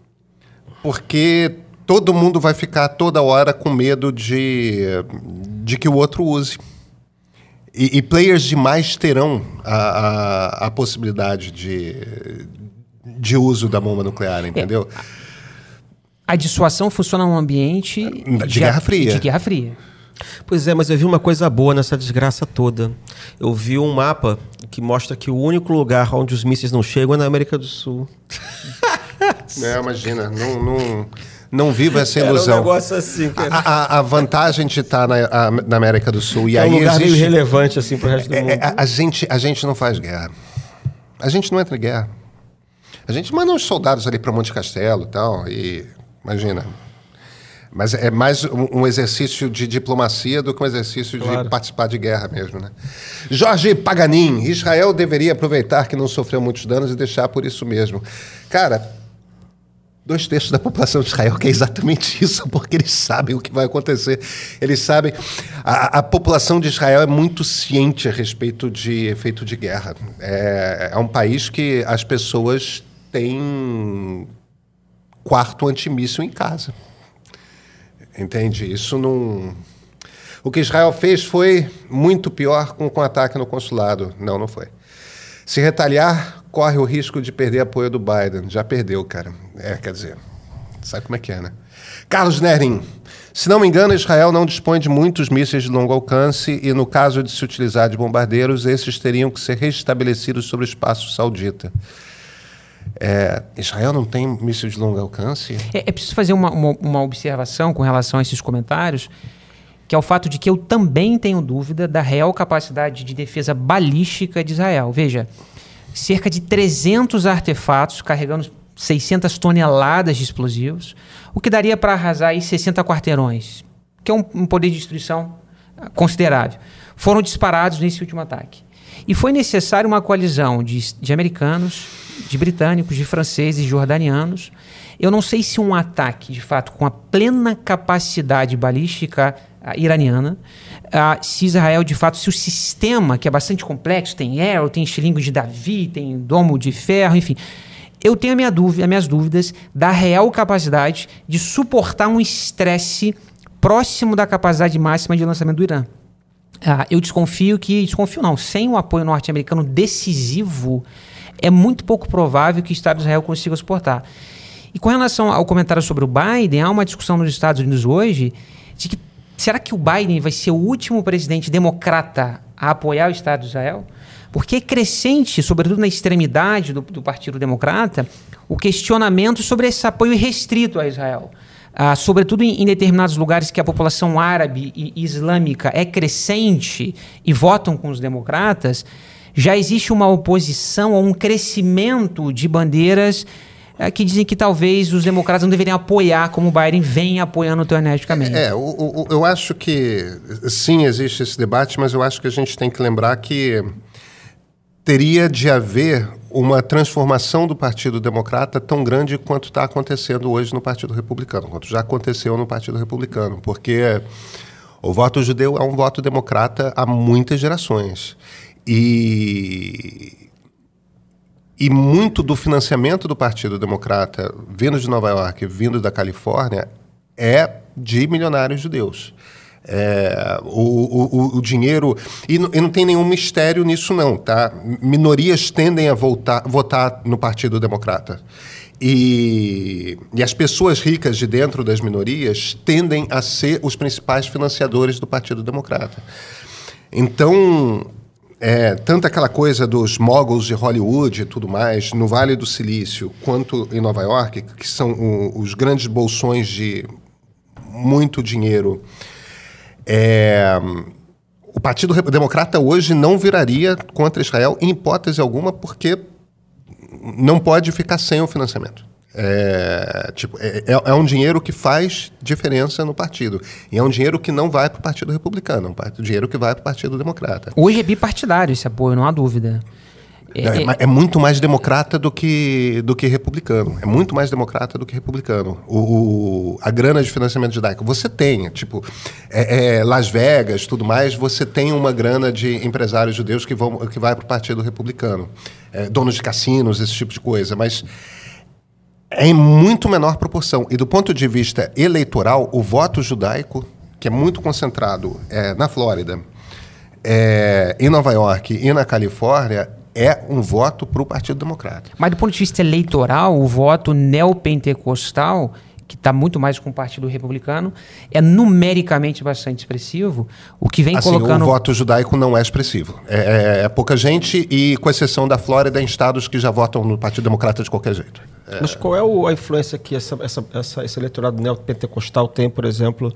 Porque todo mundo vai ficar toda hora com medo de, de que o outro use. E, e players demais terão a, a, a possibilidade de... de uso da bomba nuclear, entendeu? É. A dissuasão funciona num ambiente... De, de Guerra Fria. De Guerra Fria. Pois é, mas eu vi uma coisa boa nessa desgraça toda. Eu vi um mapa que mostra que o único lugar onde os mísseis não chegam é na América do Sul. Não, imagina, não, não, não viva essa ilusão. Era um negócio assim. Cara. A, a, a vantagem de estar na, a, na América do Sul... E é aí um lugar existe, meio relevante assim, para o resto do é, mundo. A, a, gente, a gente não faz guerra. A gente não entra em guerra. A gente manda uns soldados ali para Monte Castelo e tal, e imagina. Mas é mais um, um exercício de diplomacia do que um exercício claro. de participar de guerra mesmo, né? Jorge Paganin, Israel deveria aproveitar que não sofreu muitos danos e deixar por isso mesmo. Cara, dois terços da população de Israel quer exatamente isso, porque eles sabem o que vai acontecer. Eles sabem... A, a população de Israel é muito ciente a respeito de efeito de guerra. É, é um país que as pessoas têm quarto antimíssil em casa. Entende? Isso não... O que Israel fez foi muito pior com o ataque no consulado. Não, não foi. Se retaliar, corre o risco de perder apoio do Biden. Já perdeu, cara. É, quer dizer, sabe como é que é, né? Carlos Nerin. Se não me engano, Israel não dispõe de muitos mísseis de longo alcance e, no caso de se utilizar de bombardeiros, esses teriam que ser restabelecidos sobre o espaço saudita. É, Israel não tem míssil de longo alcance? É, é preciso fazer uma, uma, uma observação com relação a esses comentários. que é o fato de que eu também tenho dúvida da real capacidade de defesa balística de Israel. Veja, cerca de trezentos artefatos carregando seiscentas toneladas de explosivos, o que daria para arrasar aí sessenta quarteirões, que é um, um poder de destruição considerável, foram disparados nesse último ataque. E foi necessária uma coalizão de, de americanos, de britânicos, de franceses, de jordanianos. Eu não sei se um ataque, de fato, com a plena capacidade balística uh, iraniana, uh, se Israel, de fato, se o sistema, que é bastante complexo, tem Arrow, tem estilingue de Davi, tem domo de ferro, enfim. Eu tenho a minha dúvida, as minhas dúvidas da real capacidade de suportar um estresse próximo da capacidade máxima de lançamento do Irã. Uh, eu desconfio que, desconfio não, sem o apoio norte-americano decisivo, é muito pouco provável que o Estado de Israel consiga suportar. E com relação ao comentário sobre o Biden, há uma discussão nos Estados Unidos hoje de que será que o Biden vai ser o último presidente democrata a apoiar o Estado de Israel? Porque é crescente, sobretudo na extremidade do, do Partido Democrata, o questionamento sobre esse apoio restrito a Israel. Ah, sobretudo em, em determinados lugares que a população árabe e islâmica é crescente e votam com os democratas, já existe uma oposição a um crescimento de bandeiras é, que dizem que talvez os democratas não deveriam apoiar como o Biden vem apoiando tão energicamente. É, o, o, eu acho que sim, existe esse debate, mas eu acho que a gente tem que lembrar que teria de haver uma transformação do Partido Democrata tão grande quanto está acontecendo hoje no Partido Republicano, quanto já aconteceu no Partido Republicano, porque o voto judeu é um voto democrata há muitas gerações. E... E muito do financiamento do Partido Democrata, vindo de Nova York, vindo da Califórnia, é de milionários judeus. É, o, o, o dinheiro... E não, e não tem nenhum mistério nisso, não, tá? Minorias tendem a voltar, votar no Partido Democrata. E, e as pessoas ricas de dentro das minorias tendem a ser os principais financiadores do Partido Democrata. Então... É, tanto aquela coisa dos moguls de Hollywood e tudo mais, no Vale do Silício, quanto em Nova York, que são o, os grandes bolsões de muito dinheiro. É, o Partido Democrata hoje não viraria contra Israel, em hipótese alguma, porque não pode ficar sem o financiamento. É, tipo, é, é um dinheiro que faz diferença no partido. E é um dinheiro que não vai para o Partido Republicano, é um dinheiro que vai para o Partido Democrata. Hoje é bipartidário esse apoio, não há dúvida. É, é, é muito mais democrata do que, do que republicano. É muito mais democrata do que republicano. O, o, a grana de financiamento judaico, você tem, tipo, é, é, Las Vegas, tudo mais, você tem uma grana de empresários judeus que, vão, que vai para o Partido Republicano. É, donos de cassinos, esse tipo de coisa. Mas... é em muito menor proporção. E do ponto de vista eleitoral, o voto judaico, que é muito concentrado é, na Flórida, é, em Nova York e na Califórnia, é um voto para o Partido Democrata. Mas do ponto de vista eleitoral, o voto neopentecostal, que está muito mais com o Partido Republicano, é numericamente bastante expressivo, o que vem assim, colocando... o voto judaico não é expressivo. É, é, é pouca gente e, com exceção da Flórida, em estados que já votam no Partido Democrata de qualquer jeito. É... Mas qual é o, a influência que essa, essa, essa, esse eleitorado neopentecostal tem, por exemplo,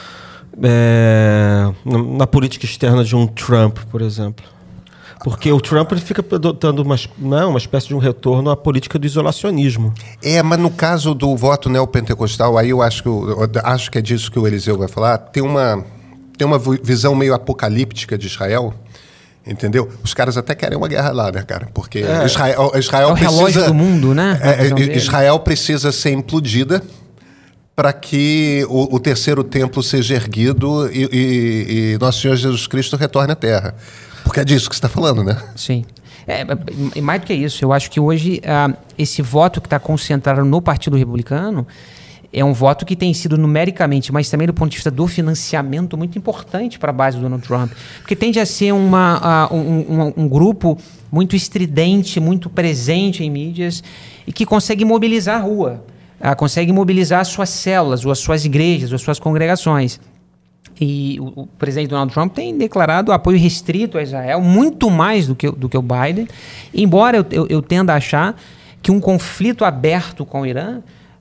é, na, na política externa de um Trump, por exemplo? Porque o Trump ele fica adotando uma, não, uma espécie de um retorno à política do isolacionismo. É, mas no caso do voto neopentecostal, aí eu acho que, eu acho que é disso que o Eliseu vai falar, tem uma, tem uma visão meio apocalíptica de Israel, entendeu? Os caras até querem uma guerra lá, né, cara? Porque é, Israel, Israel é o precisa... relógio do mundo, né? É, Israel precisa ser implodida para que o, o terceiro templo seja erguido e, e, e Nosso Senhor Jesus Cristo retorne à Terra. Porque é disso que você está falando, né? Sim. É, e mais do que isso, eu acho que hoje ah, esse voto que está concentrado no Partido Republicano é um voto que tem sido numericamente, mas também do ponto de vista do financiamento, muito importante para a base do Donald Trump. Porque tende a ser uma, uh, um, um, um grupo muito estridente, muito presente em mídias e que consegue mobilizar a rua, uh, consegue mobilizar as suas células, ou as suas igrejas, ou as suas congregações. E o, o presidente Donald Trump tem declarado apoio restrito a Israel, muito mais do que, do que o Biden, embora eu, eu, eu tenda a achar que um conflito aberto com o Irã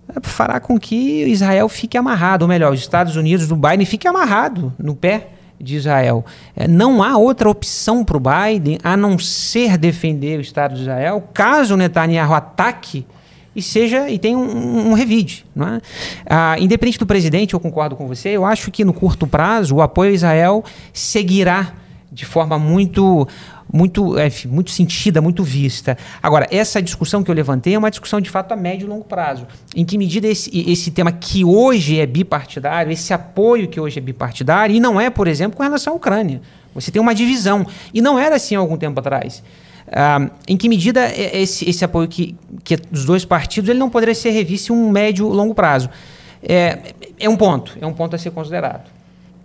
fará com que Israel fique amarrado, ou melhor, os Estados Unidos do Biden fique amarrado no pé de Israel. Não há outra opção para o Biden a não ser defender o Estado de Israel, caso o Netanyahu ataque e seja e tenha um, um revide. Não é? Ah, independente do presidente, eu concordo com você, eu acho que no curto prazo o apoio a Israel seguirá de forma muito, muito, é, muito sentida, muito vista. Agora, essa discussão que eu levantei é uma discussão de fato a médio e longo prazo. Em que medida esse, esse tema que hoje é bipartidário, esse apoio que hoje é bipartidário, e não é, por exemplo, com relação à Ucrânia. Você tem uma divisão. E não era assim há algum tempo atrás. Ah, em que medida esse, esse apoio que, que é dos dois partidos ele não poderia ser revisto em um médio e longo prazo? É, é um ponto, é um ponto a ser considerado.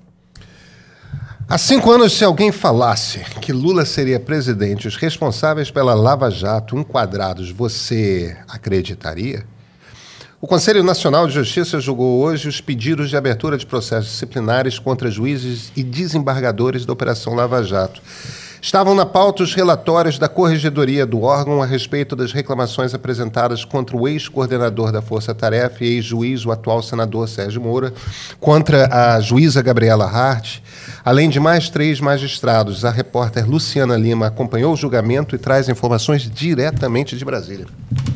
Há cinco anos, se alguém falasse que Lula seria presidente, os responsáveis pela Lava Jato enquadrados, você acreditaria? O Conselho Nacional de Justiça julgou hoje os pedidos de abertura de processos disciplinares contra juízes e desembargadores da Operação Lava Jato. Estavam na pauta os relatórios da corregedoria do órgão a respeito das reclamações apresentadas contra o ex-coordenador da Força Tarefa e ex-juiz, o atual senador Sérgio Moro, contra a juíza Gabriela Hart, além de mais três magistrados. A repórter Luciana Lima acompanhou o julgamento e traz informações diretamente de Brasília.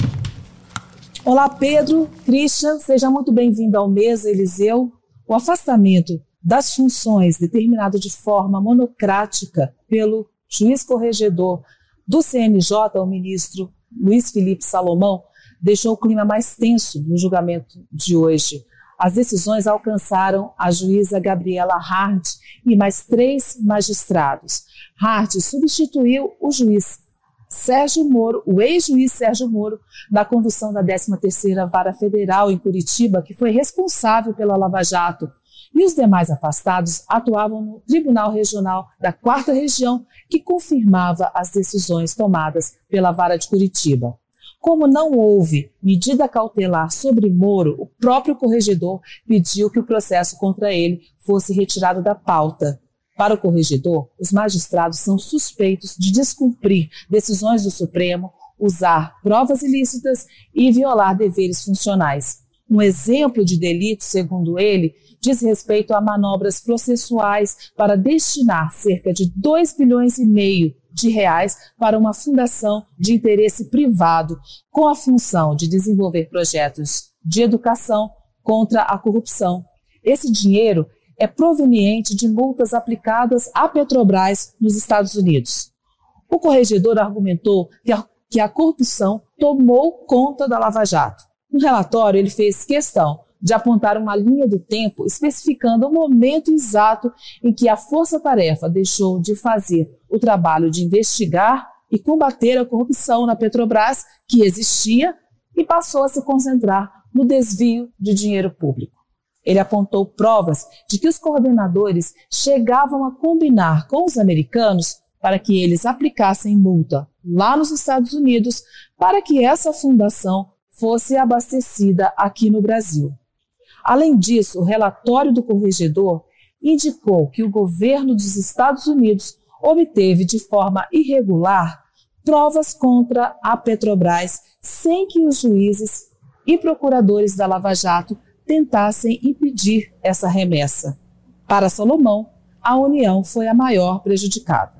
Olá, Pedro, Christian, seja muito bem-vindo ao Mesa, Eliseu. O afastamento das funções determinado de forma monocrática pelo juiz corregedor do C N J, o ministro Luiz Felipe Salomão, deixou o clima mais tenso no julgamento de hoje. As decisões alcançaram a juíza Gabriela Hart e mais três magistrados. Hart substituiu o juiz Sérgio Moro, o ex-juiz Sérgio Moro, na condução da décima terceira Vara Federal em Curitiba, que foi responsável pela Lava Jato. E os demais afastados atuavam no Tribunal Regional da quarta Região, que confirmava as decisões tomadas pela Vara de Curitiba. Como não houve medida cautelar sobre Moro, o próprio corregedor pediu que o processo contra ele fosse retirado da pauta. Para o corregedor, os magistrados são suspeitos de descumprir decisões do Supremo, usar provas ilícitas e violar deveres funcionais. Um exemplo de delito, segundo ele, diz respeito a manobras processuais para destinar cerca de dois bilhões e meio de reais para uma fundação de interesse privado com a função de desenvolver projetos de educação contra a corrupção. Esse dinheiro é proveniente de multas aplicadas à Petrobras nos Estados Unidos. O corregedor argumentou que a, que a corrupção tomou conta da Lava Jato. No relatório, ele fez questão de apontar uma linha do tempo especificando o momento exato em que a Força Tarefa deixou de fazer o trabalho de investigar e combater a corrupção na Petrobras, que existia, e passou a se concentrar no desvio de dinheiro público. Ele apontou provas de que os coordenadores chegavam a combinar com os americanos para que eles aplicassem multa lá nos Estados Unidos para que essa fundação fosse abastecida aqui no Brasil. Além disso, o relatório do corregedor indicou que o governo dos Estados Unidos obteve de forma irregular provas contra a Petrobras sem que os juízes e procuradores da Lava Jato tentassem impedir essa remessa. Para Salomão, a União foi a maior prejudicada.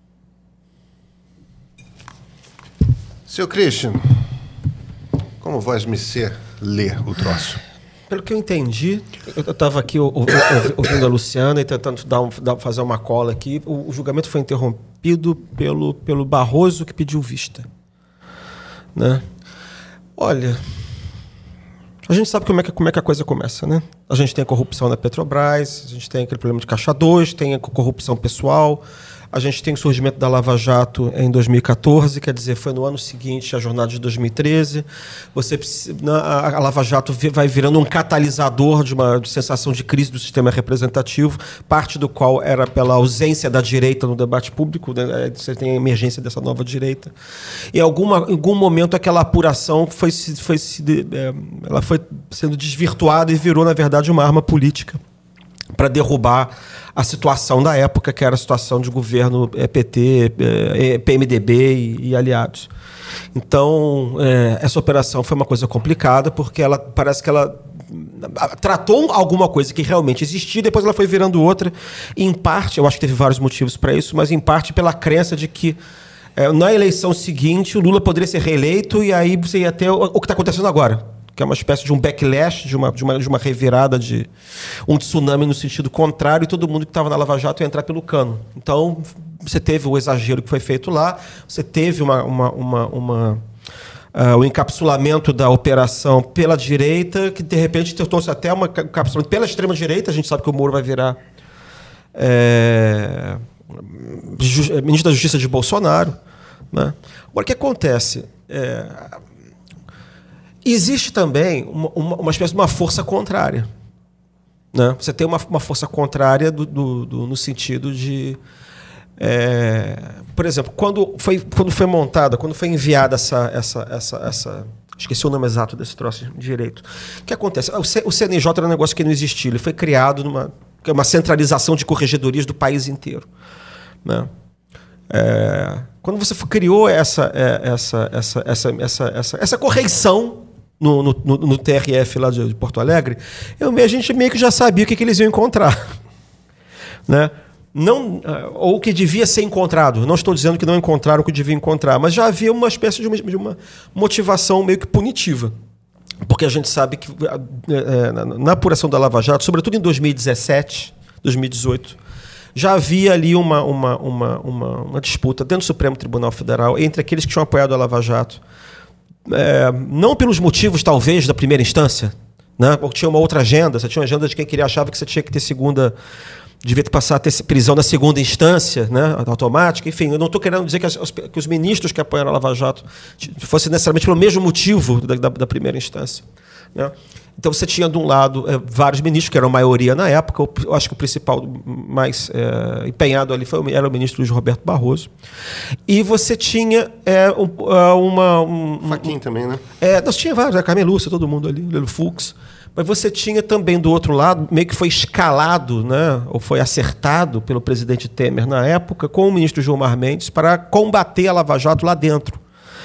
Seu Christian, como voz me ser ler o troço? Pelo que eu entendi, eu estava aqui ouvindo a Luciana e tentando dar um, dar, fazer uma cola aqui. O, o julgamento foi interrompido pelo, pelo Barroso, que pediu vista. Né? Olha, a gente sabe como é, que, como é que a coisa começa, né? A gente tem a corrupção na Petrobras, a gente tem aquele problema de Caixa dois, tem a corrupção pessoal, a gente tem o surgimento da Lava Jato em dois mil e catorze, quer dizer, foi no ano seguinte, a jornada de dois mil e treze. Você, a Lava Jato vai virando um catalisador de uma sensação de crise do sistema representativo, parte do qual era pela ausência da direita no debate público, né? Você tem a emergência dessa nova direita. Em, alguma, em algum momento, aquela apuração foi, foi, ela foi sendo desvirtuada e virou, na verdade, uma arma política para derrubar a situação da época, que era a situação de governo é, P T, é, P M D B e, e aliados. Então, é, essa operação foi uma coisa complicada, porque ela parece que ela tratou alguma coisa que realmente existia, depois ela foi virando outra, e em parte, eu acho que teve vários motivos para isso, mas em parte pela crença de que é, na eleição seguinte o Lula poderia ser reeleito, e aí você ia ter o, o que está acontecendo agora, que é uma espécie de um backlash, de uma, de uma, de uma revirada, de um tsunami no sentido contrário, e todo mundo que estava na Lava Jato ia entrar pelo cano. Então, você teve o exagero que foi feito lá, você teve uma, uma, uma, uma, uh, o encapsulamento da operação pela direita, que, de repente, tornou-se até uma encapsulamento pela extrema-direita. A gente sabe que o Moro vai virar é, ministro da Justiça de Bolsonaro. Né? Agora, o que acontece? É, existe também uma, uma, uma espécie de uma força contrária. Né? Você tem uma, uma força contrária do, do, do, no sentido de... É, por exemplo, quando foi, quando foi montada, quando foi enviada essa, essa, essa, essa... Esqueci o nome exato desse troço de direito. O que acontece? O, C, o C N J era um negócio que não existia. Ele foi criado numa uma centralização de corregedorias do país inteiro. Né? É, quando você criou essa, essa, essa, essa, essa, essa, essa correição no, no, no T R F lá de Porto Alegre, eu, a gente meio que já sabia o que, que eles iam encontrar. Né? Não, ou o que devia ser encontrado. Não estou dizendo que não encontraram o que devia encontrar, mas já havia uma espécie de uma, de uma motivação meio que punitiva. Porque a gente sabe que é, na apuração da Lava Jato, sobretudo em dois mil e dezessete, dois mil e dezoito, já havia ali uma, uma, uma, uma, uma disputa dentro do Supremo Tribunal Federal entre aqueles que tinham apoiado a Lava Jato, é, não pelos motivos, talvez, da primeira instância, né? Ou tinha uma outra agenda, você tinha uma agenda de quem queria achava que você tinha que ter segunda... devia passar a ter prisão na segunda instância, né, automática. Enfim, eu não estou querendo dizer que, as, que os ministros que apoiaram a Lava Jato fossem necessariamente pelo mesmo motivo da, da, da primeira instância. Né? Então você tinha, de um lado, é, vários ministros, que eram a maioria na época. Eu acho que o principal, mais é, empenhado ali foi, era o ministro Luiz Roberto Barroso. E você tinha é, um, uma... Um, Fachin também, né? É, nós tinha vários, a Carmen Lúcia, todo mundo ali, Lelo Fux. Mas você tinha também, do outro lado, meio que foi escalado, né, ou foi acertado pelo presidente Temer na época, com o ministro Gilmar Mendes, para combater a Lava Jato lá dentro.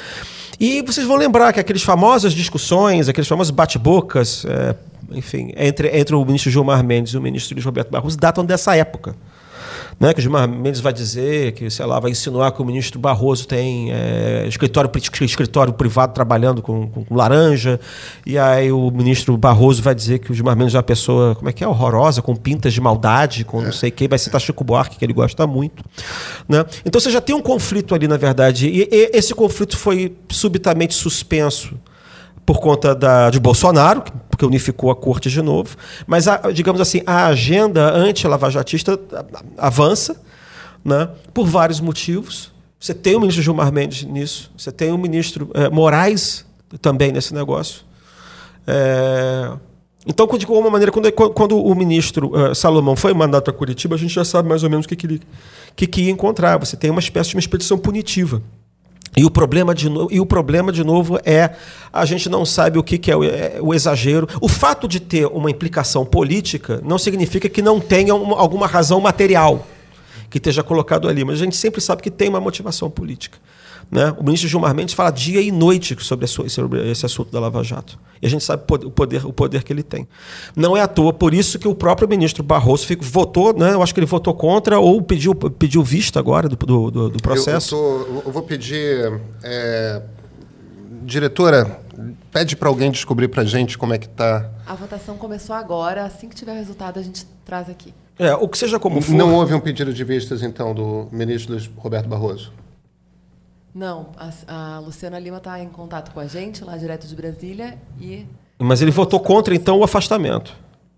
E vocês vão lembrar que aquelas famosas discussões, aqueles famosos bate-bocas, é, enfim, entre, entre o ministro Gilmar Mendes e o ministro Luiz Roberto Barroso, datam dessa época. Né, que o Gilmar Mendes vai dizer, que, sei lá, vai insinuar que o ministro Barroso tem é, escritório, escritório privado trabalhando com, com, com laranja, e aí o ministro Barroso vai dizer que o Gilmar Mendes é uma pessoa, como é que é, horrorosa, com pintas de maldade, com não sei o quê, vai citar Chico Buarque, que ele gosta muito. Né? Então você já tem um conflito ali, na verdade, e, e esse conflito foi subitamente suspenso por conta da, de Bolsonaro, porque unificou a corte de novo. Mas, a, digamos assim, a agenda anti-lavajatista avança, né, por vários motivos. Você tem o ministro Gilmar Mendes nisso, você tem o ministro é, Moraes também nesse negócio. É, então, de alguma maneira, quando, quando o ministro uh, Salomão foi mandado para Curitiba, a gente já sabe mais ou menos o que, que, ele, que, que ia encontrar. Você tem uma espécie de uma expedição punitiva. E o, problema de no... e o problema, de novo, é a gente não sabe o que, que é, o, é o exagero. O fato de ter uma implicação política não significa que não tenha uma, alguma razão material que esteja colocado ali, mas a gente sempre sabe que tem uma motivação política. Né? O ministro Gilmar Mendes fala dia e noite sobre, a, sobre esse assunto da Lava Jato. E a gente sabe o poder, o poder que ele tem. Não é à toa, por isso que o próprio ministro Barroso fico, votou, né? Eu acho que ele votou contra ou pediu, pediu vista agora do, do, do processo. Eu, eu, tô, eu vou pedir... É, diretora, pede para alguém descobrir para a gente como é que está... A votação começou agora. Assim que tiver resultado, a gente traz aqui. É, o que seja como for... Não houve um pedido de vistas, então, do ministro Luiz Roberto Barroso? Não, a, a Luciana Lima está em contato com a gente, lá direto de Brasília. E Mas ele votou contra, então, o afastamento.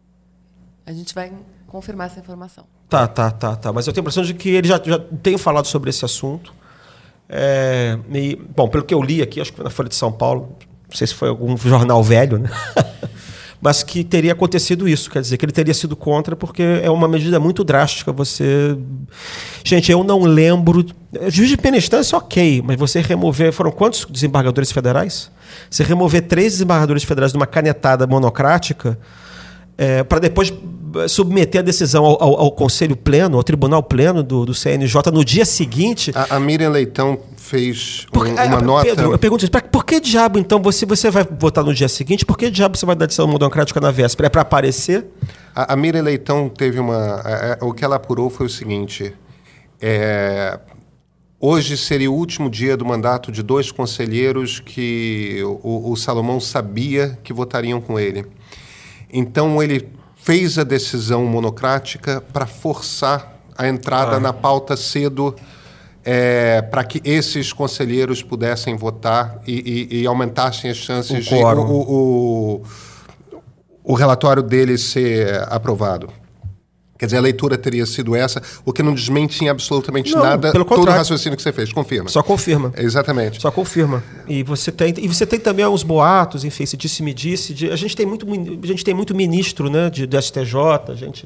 A gente vai confirmar essa informação. Tá, tá, tá, tá. Mas eu tenho a impressão de que ele já, já tem falado sobre esse assunto. É, e, bom, pelo que eu li aqui, acho que foi na Folha de São Paulo, não sei se foi algum jornal velho, né? Mas que teria acontecido isso, quer dizer, que ele teria sido contra, porque é uma medida muito drástica. Você... Gente, eu não lembro... Juiz de primeira instância, ok, mas você remover... Foram quantos desembargadores federais? Você remover três desembargadores federais de uma canetada monocrática, é, para depois submeter a decisão ao, ao, ao Conselho Pleno, ao Tribunal Pleno do, do C N J no dia seguinte... A, a Miriam Leitão fez por, um, a, uma a, nota... Pedro, eu pergunto isso, por que diabo, então, você, você vai votar no dia seguinte? Por que diabo você vai dar decisão monocrática na véspera? É para aparecer? A, a Miriam Leitão teve uma... A, a, o que ela apurou foi o seguinte... É, hoje seria o último dia do mandato de dois conselheiros que o, o Salomão sabia que votariam com ele. Então, ele fez a decisão monocrática para forçar a entrada ah. na pauta cedo, é, para que esses conselheiros pudessem votar e, e, e aumentassem as chances de o, o, o, o relatório dele ser aprovado. Quer dizer, a leitura teria sido essa, o que não desmente em absolutamente não, nada todo o raciocínio que você fez. Confirma. Só confirma. Exatamente. Só confirma. E você tem, e você tem também uns boatos, enfim, se disse, me disse. De, a, gente tem muito, a gente tem muito ministro, né, de, do S T J, a gente...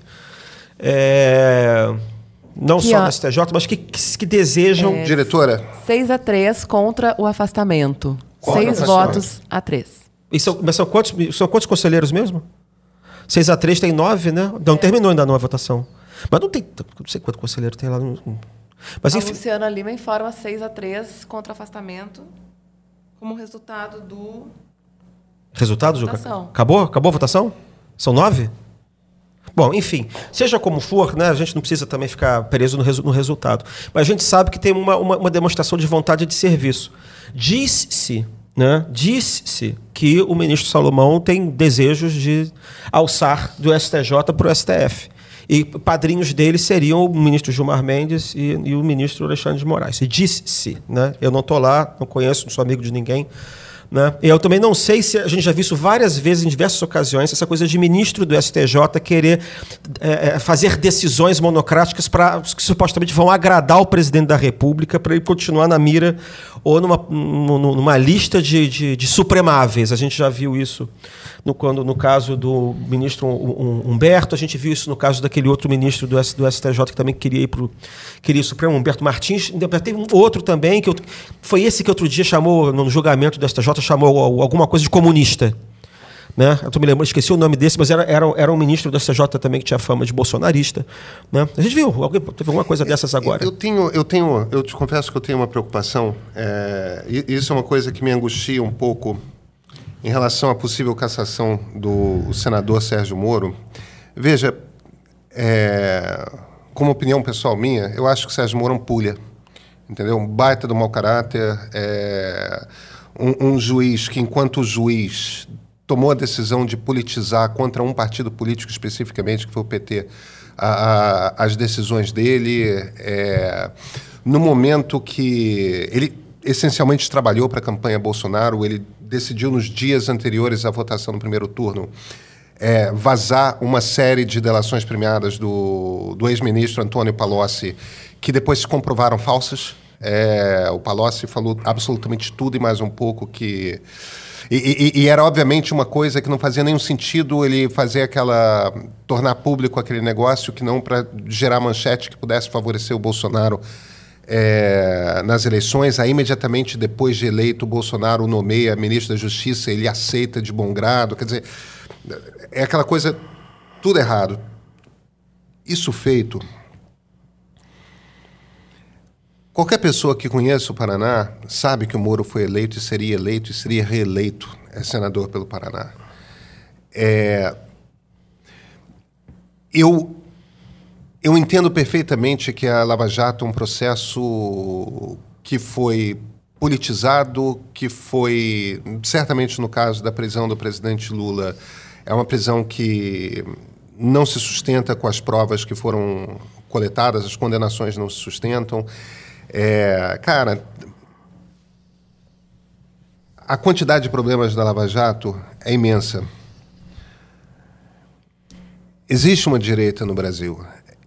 É, não que, só ó, do S T J, mas que, que, que desejam... É, Diretora? seis a três contra o afastamento. Contra seis votos a três. E são, mas são quantos, são quantos conselheiros mesmo? seis a três tem nove, né? Não é. terminou ainda não a votação. Mas não tem... Não sei quanto conselheiro tem lá. No, mas, a enfim. Luciana Lima informa seis a três contra afastamento como resultado do... Resultado, Juca? Acabou? Acabou a votação? São nove? Bom, enfim. Seja como for, né? A gente não precisa também ficar preso no, resu no resultado. Mas a gente sabe que tem uma, uma, uma demonstração de vontade de serviço. Diz-se... Né? Diz-se que o ministro Salomão tem desejos de alçar do S T J para o S T F. E padrinhos dele seriam o ministro Gilmar Mendes e, e o ministro Alexandre de Moraes. E diz-se, né? Eu não estou lá, não conheço, não sou amigo de ninguém. Né? Eu também não sei se a gente já viu isso várias vezes, em diversas ocasiões, essa coisa de ministro do S T J querer é, fazer decisões monocráticas para que supostamente vão agradar o presidente da República para ele continuar na mira ou numa, numa lista de, de, de supremáveis. A gente já viu isso no, quando, no caso do ministro Humberto, a gente viu isso no caso daquele outro ministro do, do S T J que também queria ir para o queria ir Supremo, Humberto Martins. Teve um outro também, que eu, foi esse que outro dia chamou, no julgamento do S T J, chamou alguma coisa de comunista. Né? Eu tô me lembrando, esqueci o nome desse, mas era, era, era um ministro do S T J também que tinha fama de bolsonarista. Né? A gente viu, alguém, teve alguma coisa dessas agora. Eu tenho, eu tenho, eu te confesso que eu tenho uma preocupação, é, isso é uma coisa que me angustia um pouco em relação à possível cassação do senador Sérgio Moro. Veja, é, como opinião pessoal minha, eu acho que o Sérgio Moro é um pulha, entendeu? Um baita do mau caráter, é, um, um juiz que, enquanto juiz, tomou a decisão de politizar contra um partido político especificamente, que foi o P T, a, a, as decisões dele, é, no momento que ele essencialmente trabalhou para a campanha Bolsonaro, ele decidiu nos dias anteriores à votação no primeiro turno é, vazar uma série de delações premiadas do, do ex-ministro Antônio Palocci, que depois se comprovaram falsas. É, o Palocci falou absolutamente tudo e mais um pouco que... E, e, e era, obviamente, uma coisa que não fazia nenhum sentido ele fazer aquela... tornar público aquele negócio que não para gerar manchete que pudesse favorecer o Bolsonaro é, nas eleições. Aí, imediatamente depois de eleito, o Bolsonaro o nomeia ministro da Justiça, ele aceita de bom grado. Quer dizer, é aquela coisa... tudo errado. Isso feito... Qualquer pessoa que conheça o Paraná sabe que o Moro foi eleito e seria eleito e seria reeleito é, senador pelo Paraná. É, eu, eu entendo perfeitamente que a Lava Jato é um processo que foi politizado, que foi, certamente no caso da prisão do presidente Lula, é uma prisão que não se sustenta com as provas que foram coletadas, as condenações não se sustentam. É, cara, a quantidade de problemas da Lava Jato é imensa. Existe uma direita no Brasil.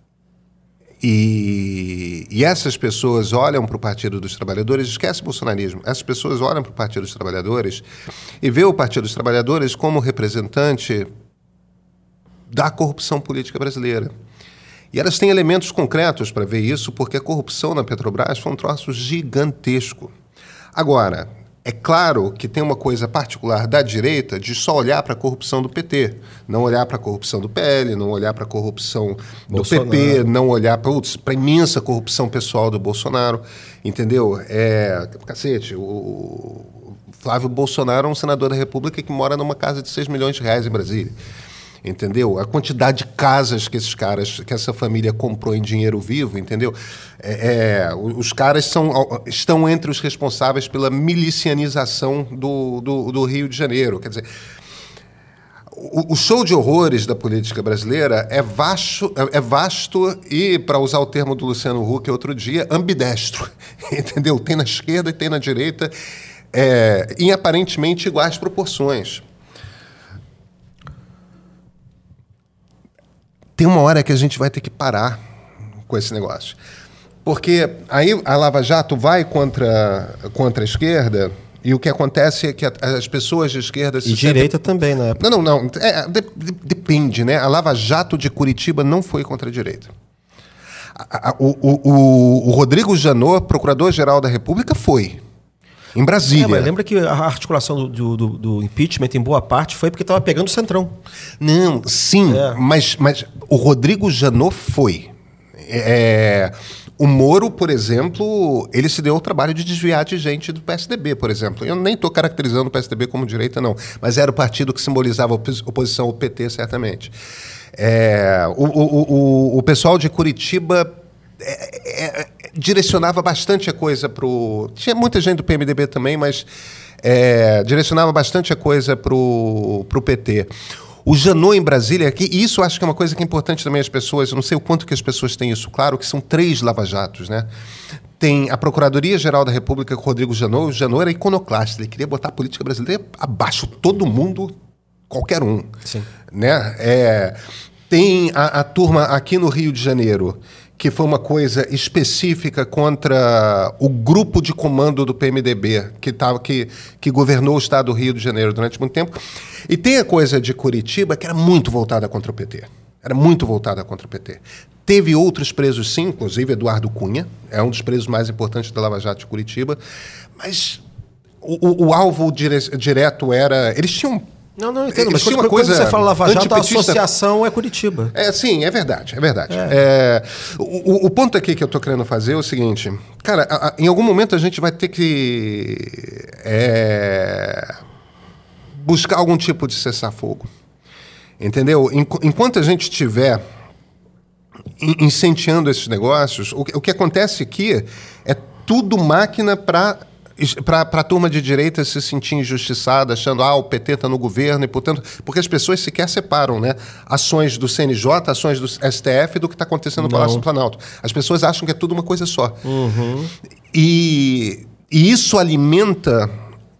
E, e essas pessoas olham para o Partido dos Trabalhadores, esquece o bolsonarismo, essas pessoas olham para o Partido dos Trabalhadores e vê o Partido dos Trabalhadores como representante da corrupção política brasileira. E elas têm elementos concretos para ver isso, porque a corrupção na Petrobras foi um troço gigantesco. Agora, É claro que tem uma coisa particular da direita de só olhar para a corrupção do P T, não olhar para a corrupção do P L, não olhar para a corrupção do Bolsonaro. P P, não olhar para a imensa corrupção pessoal do Bolsonaro, entendeu? É, cacete, o Flávio Bolsonaro é um senador da República que mora numa casa de seis milhões de reais em Brasília. Entendeu? A quantidade de casas que esses caras, que essa família comprou em dinheiro vivo, entendeu? É, é, os caras são, estão entre os responsáveis pela milicianização do, do, do Rio de Janeiro. Quer dizer, o, o show de horrores da política brasileira é vasto, é vasto e, para usar o termo do Luciano Huck outro dia, ambidestro. Entendeu? Tem na esquerda e tem na direita, é, em aparentemente iguais proporções. Tem uma hora que a gente vai ter que parar com esse negócio. Porque aí a Lava Jato vai contra, contra a esquerda e o que acontece é que a, as pessoas de esquerda... E direita sentem... também, né? Não, não, não. É, de, de, depende, né? A Lava Jato de Curitiba não foi contra a direita. A, a, o, o, o Rodrigo Janot, procurador-geral da República, foi. Em Brasília. É, mas lembra que a articulação do, do, do impeachment, em boa parte, foi porque estava pegando o Centrão. Não, sim, é. mas, mas o Rodrigo Janot foi. É, o Moro, por exemplo, ele se deu o trabalho de desviar de gente do P S D B, por exemplo. Eu nem estou caracterizando o P S D B como direita, não, mas era o partido que simbolizava a oposição ao P T, certamente. É, o, o, o, o pessoal de Curitiba... É, é, direcionava bastante a coisa para o... Tinha muita gente do P M D B também, mas é, direcionava bastante a coisa para o P T. O Janot em Brasília, que, e isso acho que é uma coisa que é importante também as pessoas, eu não sei o quanto que as pessoas têm isso claro, que são três lava-jatos, né? Tem a Procuradoria-Geral da República com o Rodrigo Janot. O Janot era iconoclasta, ele queria botar a política brasileira abaixo, todo mundo, qualquer um. Sim. Né? É, tem a, a turma aqui no Rio de Janeiro, que foi uma coisa específica contra o grupo de comando do P M D B, que, tava, que, que governou o estado do Rio de Janeiro durante muito tempo. E tem a coisa de Curitiba, que era muito voltada contra o P T. Era muito voltada contra o P T. Teve outros presos, sim, inclusive Eduardo Cunha, é um dos presos mais importantes da Lava Jato de Curitiba, mas o, o, o alvo dire, direto era... Eles tinham... Não, não, entendo, mas quando, quando, coisa quando você fala Lava Jato, a associação é Curitiba. É, sim, é verdade, é verdade. É. É, o, o ponto aqui que eu estou querendo fazer é o seguinte, cara, a, a, em algum momento a gente vai ter que é, buscar algum tipo de cessar-fogo, entendeu? Enquanto a gente estiver incentivando esses negócios, o, o que acontece aqui é tudo máquina para... para a turma de direita se sentir injustiçada, achando ah, o P T está no governo, e portanto, porque as pessoas sequer separam, né? Ações do C N J, ações do S T F do que está acontecendo no Palácio do Planalto. As pessoas acham que é tudo uma coisa só. Uhum. E, e isso alimenta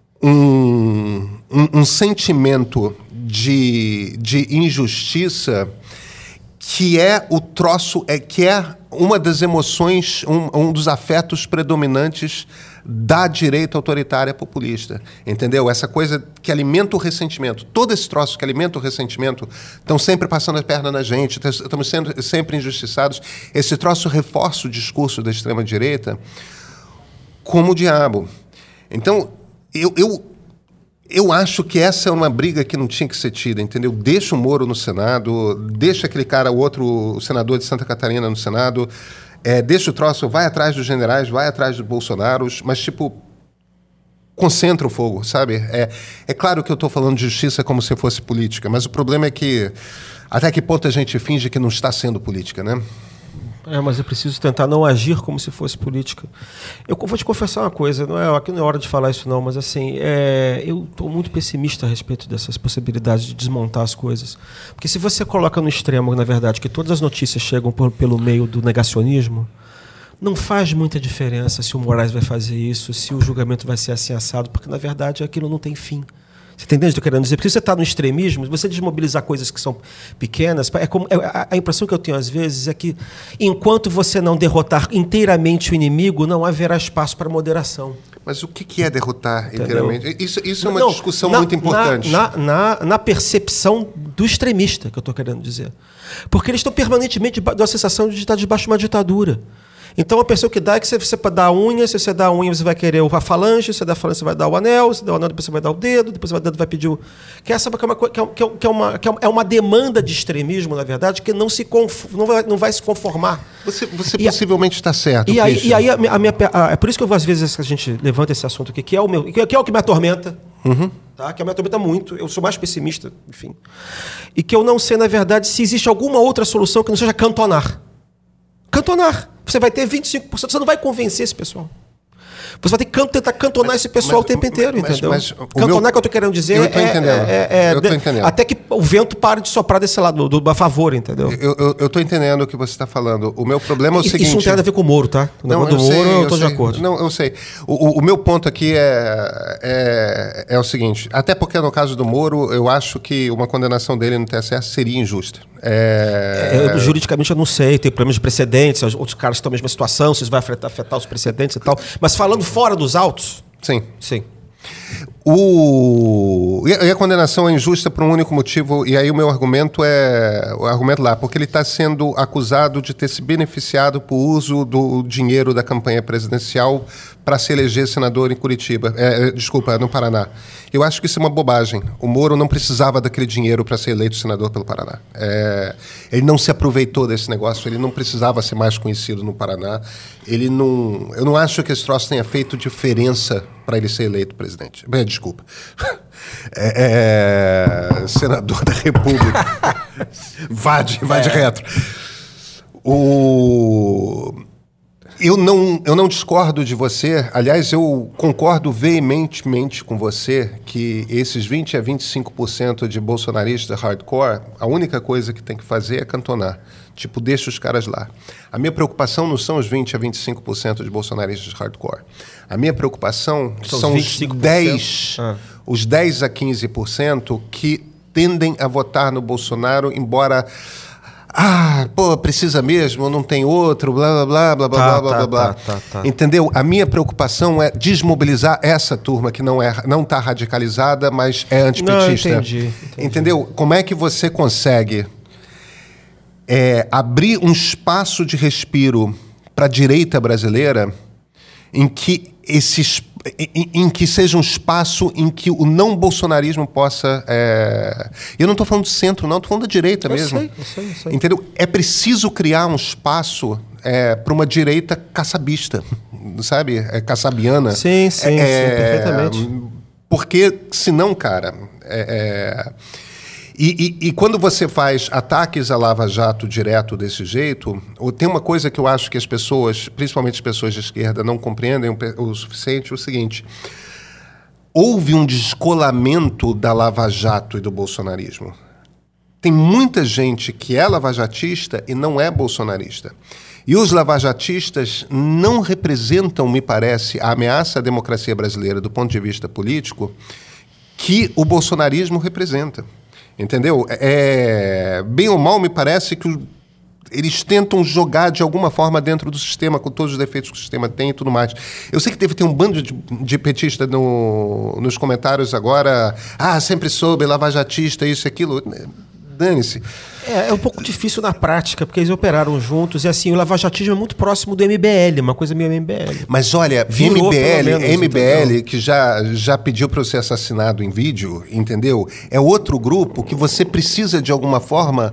um, um, um sentimento de, de injustiça que é o troço, é, que é uma das emoções, um, um dos afetos predominantes da direita autoritária populista, entendeu? Essa coisa que alimenta o ressentimento. Todo esse troço que alimenta o ressentimento estão sempre passando a perna na gente, estamos sendo sempre injustiçados. Esse troço reforça o discurso da extrema-direita como o diabo. Então, eu, eu, eu acho que essa é uma briga que não tinha que ser tida, entendeu? Deixa o Moro no Senado, deixa aquele cara, o outro o senador de Santa Catarina no Senado, É, deixa o troço, vai atrás dos generais, vai atrás dos Bolsonaros, mas, tipo, concentra o fogo, sabe? É, é claro que eu estou falando de justiça como se fosse política, mas o problema é que até que ponto a gente finge que não está sendo política, né? É, mas eu preciso tentar não agir como se fosse política. Eu vou te confessar uma coisa, não é, aqui não é hora de falar isso não, mas assim, é, eu estou muito pessimista a respeito dessas possibilidades de desmontar as coisas. Porque se você coloca no extremo, na verdade, que todas as notícias chegam por, pelo meio do negacionismo, não faz muita diferença se o Moraes vai fazer isso, se o julgamento vai ser assim assado, porque na verdade aquilo não tem fim. Você entende o que eu estou querendo dizer? Porque se você está no extremismo, você desmobilizar coisas que são pequenas, é como, é, a impressão que eu tenho às vezes é que enquanto você não derrotar inteiramente o inimigo, não haverá espaço para moderação. Mas o que é derrotar inteiramente? Isso, isso é uma não, discussão na, muito importante. Na, na, na percepção do extremista, que eu estou querendo dizer. Porque eles estão permanentemente da sensação de estar debaixo de uma ditadura. Então a pessoa que dá é que você, você dá a unha, se você dá a unha, você vai querer a falange, se você dá a falange, você vai dar o anel, se dá o anel, depois você vai dar o dedo, depois o dedo vai pedir o. Que essa é uma, que é, que é uma, que é uma demanda de extremismo, na verdade, que não, se conf... não, vai, não vai se conformar. Você, você possivelmente está certo. E aí, e aí a minha, a minha, a, é por isso que eu, às vezes a gente levanta esse assunto aqui, que é o, meu, que é o que me atormenta. Uhum. Tá? Que me atormenta muito. Eu sou mais pessimista, enfim. E que eu não sei, na verdade, se existe alguma outra solução que não seja cantonar. Cantonar. Você vai ter vinte e cinco por cento, você não vai convencer esse pessoal. Você vai ter que tentar cantonar mas, esse pessoal mas, o tempo inteiro, mas, entendeu? Mas, cantonar, meu... que eu estou querendo dizer, eu tô entendendo. É, é, é, eu tô entendendo. Até que o vento pare de soprar desse lado, do, do a favor, entendeu? Eu estou entendendo o que você está falando. O meu problema é o isso seguinte... Isso não tem nada a ver com o Moro, tá? O não, do eu Moro, sei, eu estou de acordo. Não, eu sei. O, o, o meu ponto aqui é, é, é o seguinte, até porque no caso do Moro, eu acho que uma condenação dele no T S S seria injusta. É... É, juridicamente eu não sei, tem problemas de precedentes, outros caras estão na mesma situação, se isso vai afetar, afetar os precedentes e tal. Mas falando fora dos autos... Sim. Sim. O... E a condenação é injusta por um único motivo, e aí o meu argumento é o argumento lá, porque ele está sendo acusado de ter se beneficiado por uso do dinheiro da campanha presidencial para se eleger senador em Curitiba, é, desculpa, no Paraná. Eu acho que isso é uma bobagem. O Moro não precisava daquele dinheiro para ser eleito senador pelo Paraná. É, ele não se aproveitou desse negócio, ele não precisava ser mais conhecido no Paraná. Ele não, eu não acho que esse troço tenha feito diferença para ele ser eleito presidente. Bem, desculpa. É, é, senador da República. Vade, vade é. retro. O... Eu não, eu não discordo de você. Aliás, eu concordo veementemente com você que esses vinte a vinte e cinco por cento de bolsonaristas hardcore, a única coisa que tem que fazer é cantonar. Tipo, deixa os caras lá. A minha preocupação não são os vinte a vinte e cinco por cento de bolsonaristas hardcore. A minha preocupação são, são os dez, ah. os dez a quinze por cento que tendem a votar no Bolsonaro, embora... Ah, pô, precisa mesmo, não tem outro, blá, blá, blá, blá, tá, blá, blá, tá, blá. Tá, tá, tá. Entendeu? A minha preocupação é desmobilizar essa turma que não é, não está radicalizada, mas é antipetista. Não, entendi, entendi. Entendeu? Como é que você consegue é, abrir um espaço de respiro para a direita brasileira em que esses Em, em que seja um espaço em que o não bolsonarismo possa... É... Eu não estou falando do centro, não, estou falando da direita eu mesmo. Sei, eu sei, eu sei. Entendeu? É preciso criar um espaço é, para uma direita caçabista, sabe? É, caçabiana. Sim, sim, é, sim, perfeitamente. Porque, senão, cara... É, é... E, e, e quando você faz ataques à Lava Jato direto desse jeito, tem uma coisa que eu acho que as pessoas, principalmente as pessoas de esquerda, não compreendem o suficiente, é o seguinte: houve um descolamento da Lava Jato e do bolsonarismo. Tem muita gente que é lavajatista e não é bolsonarista. E os lavajatistas não representam, me parece, a ameaça à democracia brasileira do ponto de vista político que o bolsonarismo representa. Entendeu? É, bem ou mal, me parece que o, eles tentam jogar de alguma forma dentro do sistema, com todos os defeitos que o sistema tem e tudo mais. Eu sei que deve ter um bando de, de petista no, nos comentários agora. Ah, sempre soube, lavajatista, isso e aquilo. Dane-se. É, é um pouco difícil na prática, porque eles operaram juntos e assim, o lavajatismo é muito próximo do M B L, uma coisa meio M B L. Mas olha, Virou, M B L, menos, M B L entendeu? que já, já pediu para ser assassinado em vídeo, entendeu? É outro grupo que você precisa de alguma forma...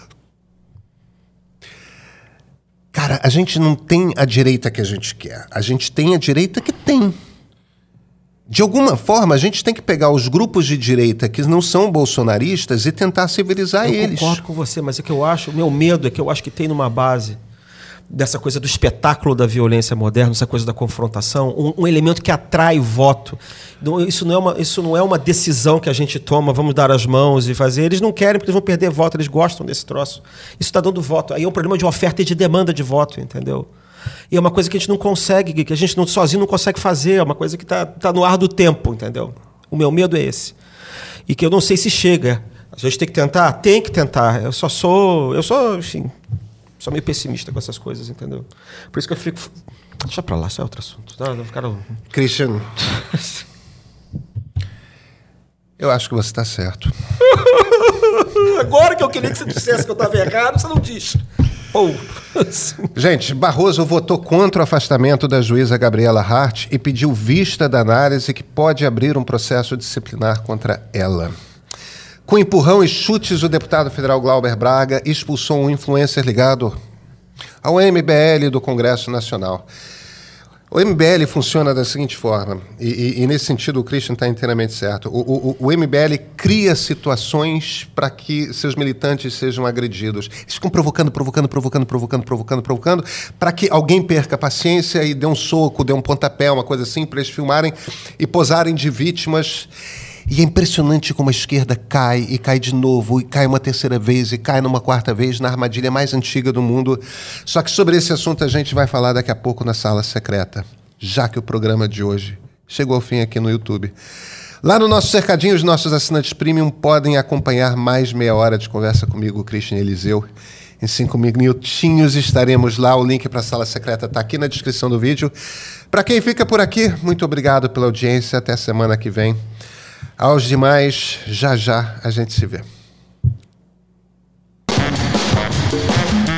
Cara, a gente não tem a direita que a gente quer, a gente tem a direita que tem. De alguma forma, a gente tem que pegar os grupos de direita que não são bolsonaristas e tentar civilizar eu eles. Eu concordo com você, mas é que eu acho, o meu medo é que eu acho que tem numa base dessa coisa do espetáculo da violência moderna, essa coisa da confrontação, um, um elemento que atrai voto. Isso não, é uma, isso não é uma decisão que a gente toma, vamos dar as mãos e fazer. Eles não querem porque eles vão perder voto, eles gostam desse troço. Isso está dando voto. Aí é um problema de oferta e de demanda de voto, entendeu? E é uma coisa que a gente não consegue, que a gente não, sozinho não consegue fazer, é uma coisa que está tá no ar do tempo, entendeu? O meu medo é esse. E que eu não sei se chega. A gente tem que tentar? Tem que tentar. Eu só sou, eu sou, enfim, sou meio pessimista com essas coisas, entendeu? Por isso que eu fico... Deixa pra lá, isso é outro assunto. Não, não ficaram... Christian, eu acho que você está certo. Agora que eu queria que você dissesse que eu estava errado, você não diz. Ou... Gente, Barroso votou contra o afastamento da juíza Gabriela Hart e pediu vista da análise que pode abrir um processo disciplinar contra ela. Com empurrão e chutes, o deputado federal Glauber Braga expulsou um influencer ligado ao M B L do Congresso Nacional. O M B L funciona da seguinte forma, e, e, e nesse sentido o Christian está inteiramente certo. O, o, o M B L cria situações para que seus militantes sejam agredidos. Eles ficam provocando, provocando, provocando, provocando, provocando, provocando, para que alguém perca a paciência e dê um soco, dê um pontapé, uma coisa assim, para eles filmarem e posarem de vítimas. E é impressionante como a esquerda cai, e cai de novo, e cai uma terceira vez, e cai numa quarta vez, na armadilha mais antiga do mundo. Só que sobre esse assunto a gente vai falar daqui a pouco na Sala Secreta, já que o programa de hoje chegou ao fim aqui no YouTube. Lá no nosso cercadinho, os nossos assinantes premium podem acompanhar mais meia hora de conversa comigo, Christian Eliseu. Em cinco minutinhos estaremos lá, o link para a Sala Secreta está aqui na descrição do vídeo. Para quem fica por aqui, muito obrigado pela audiência, até semana que vem. Aos demais, já já a gente se vê.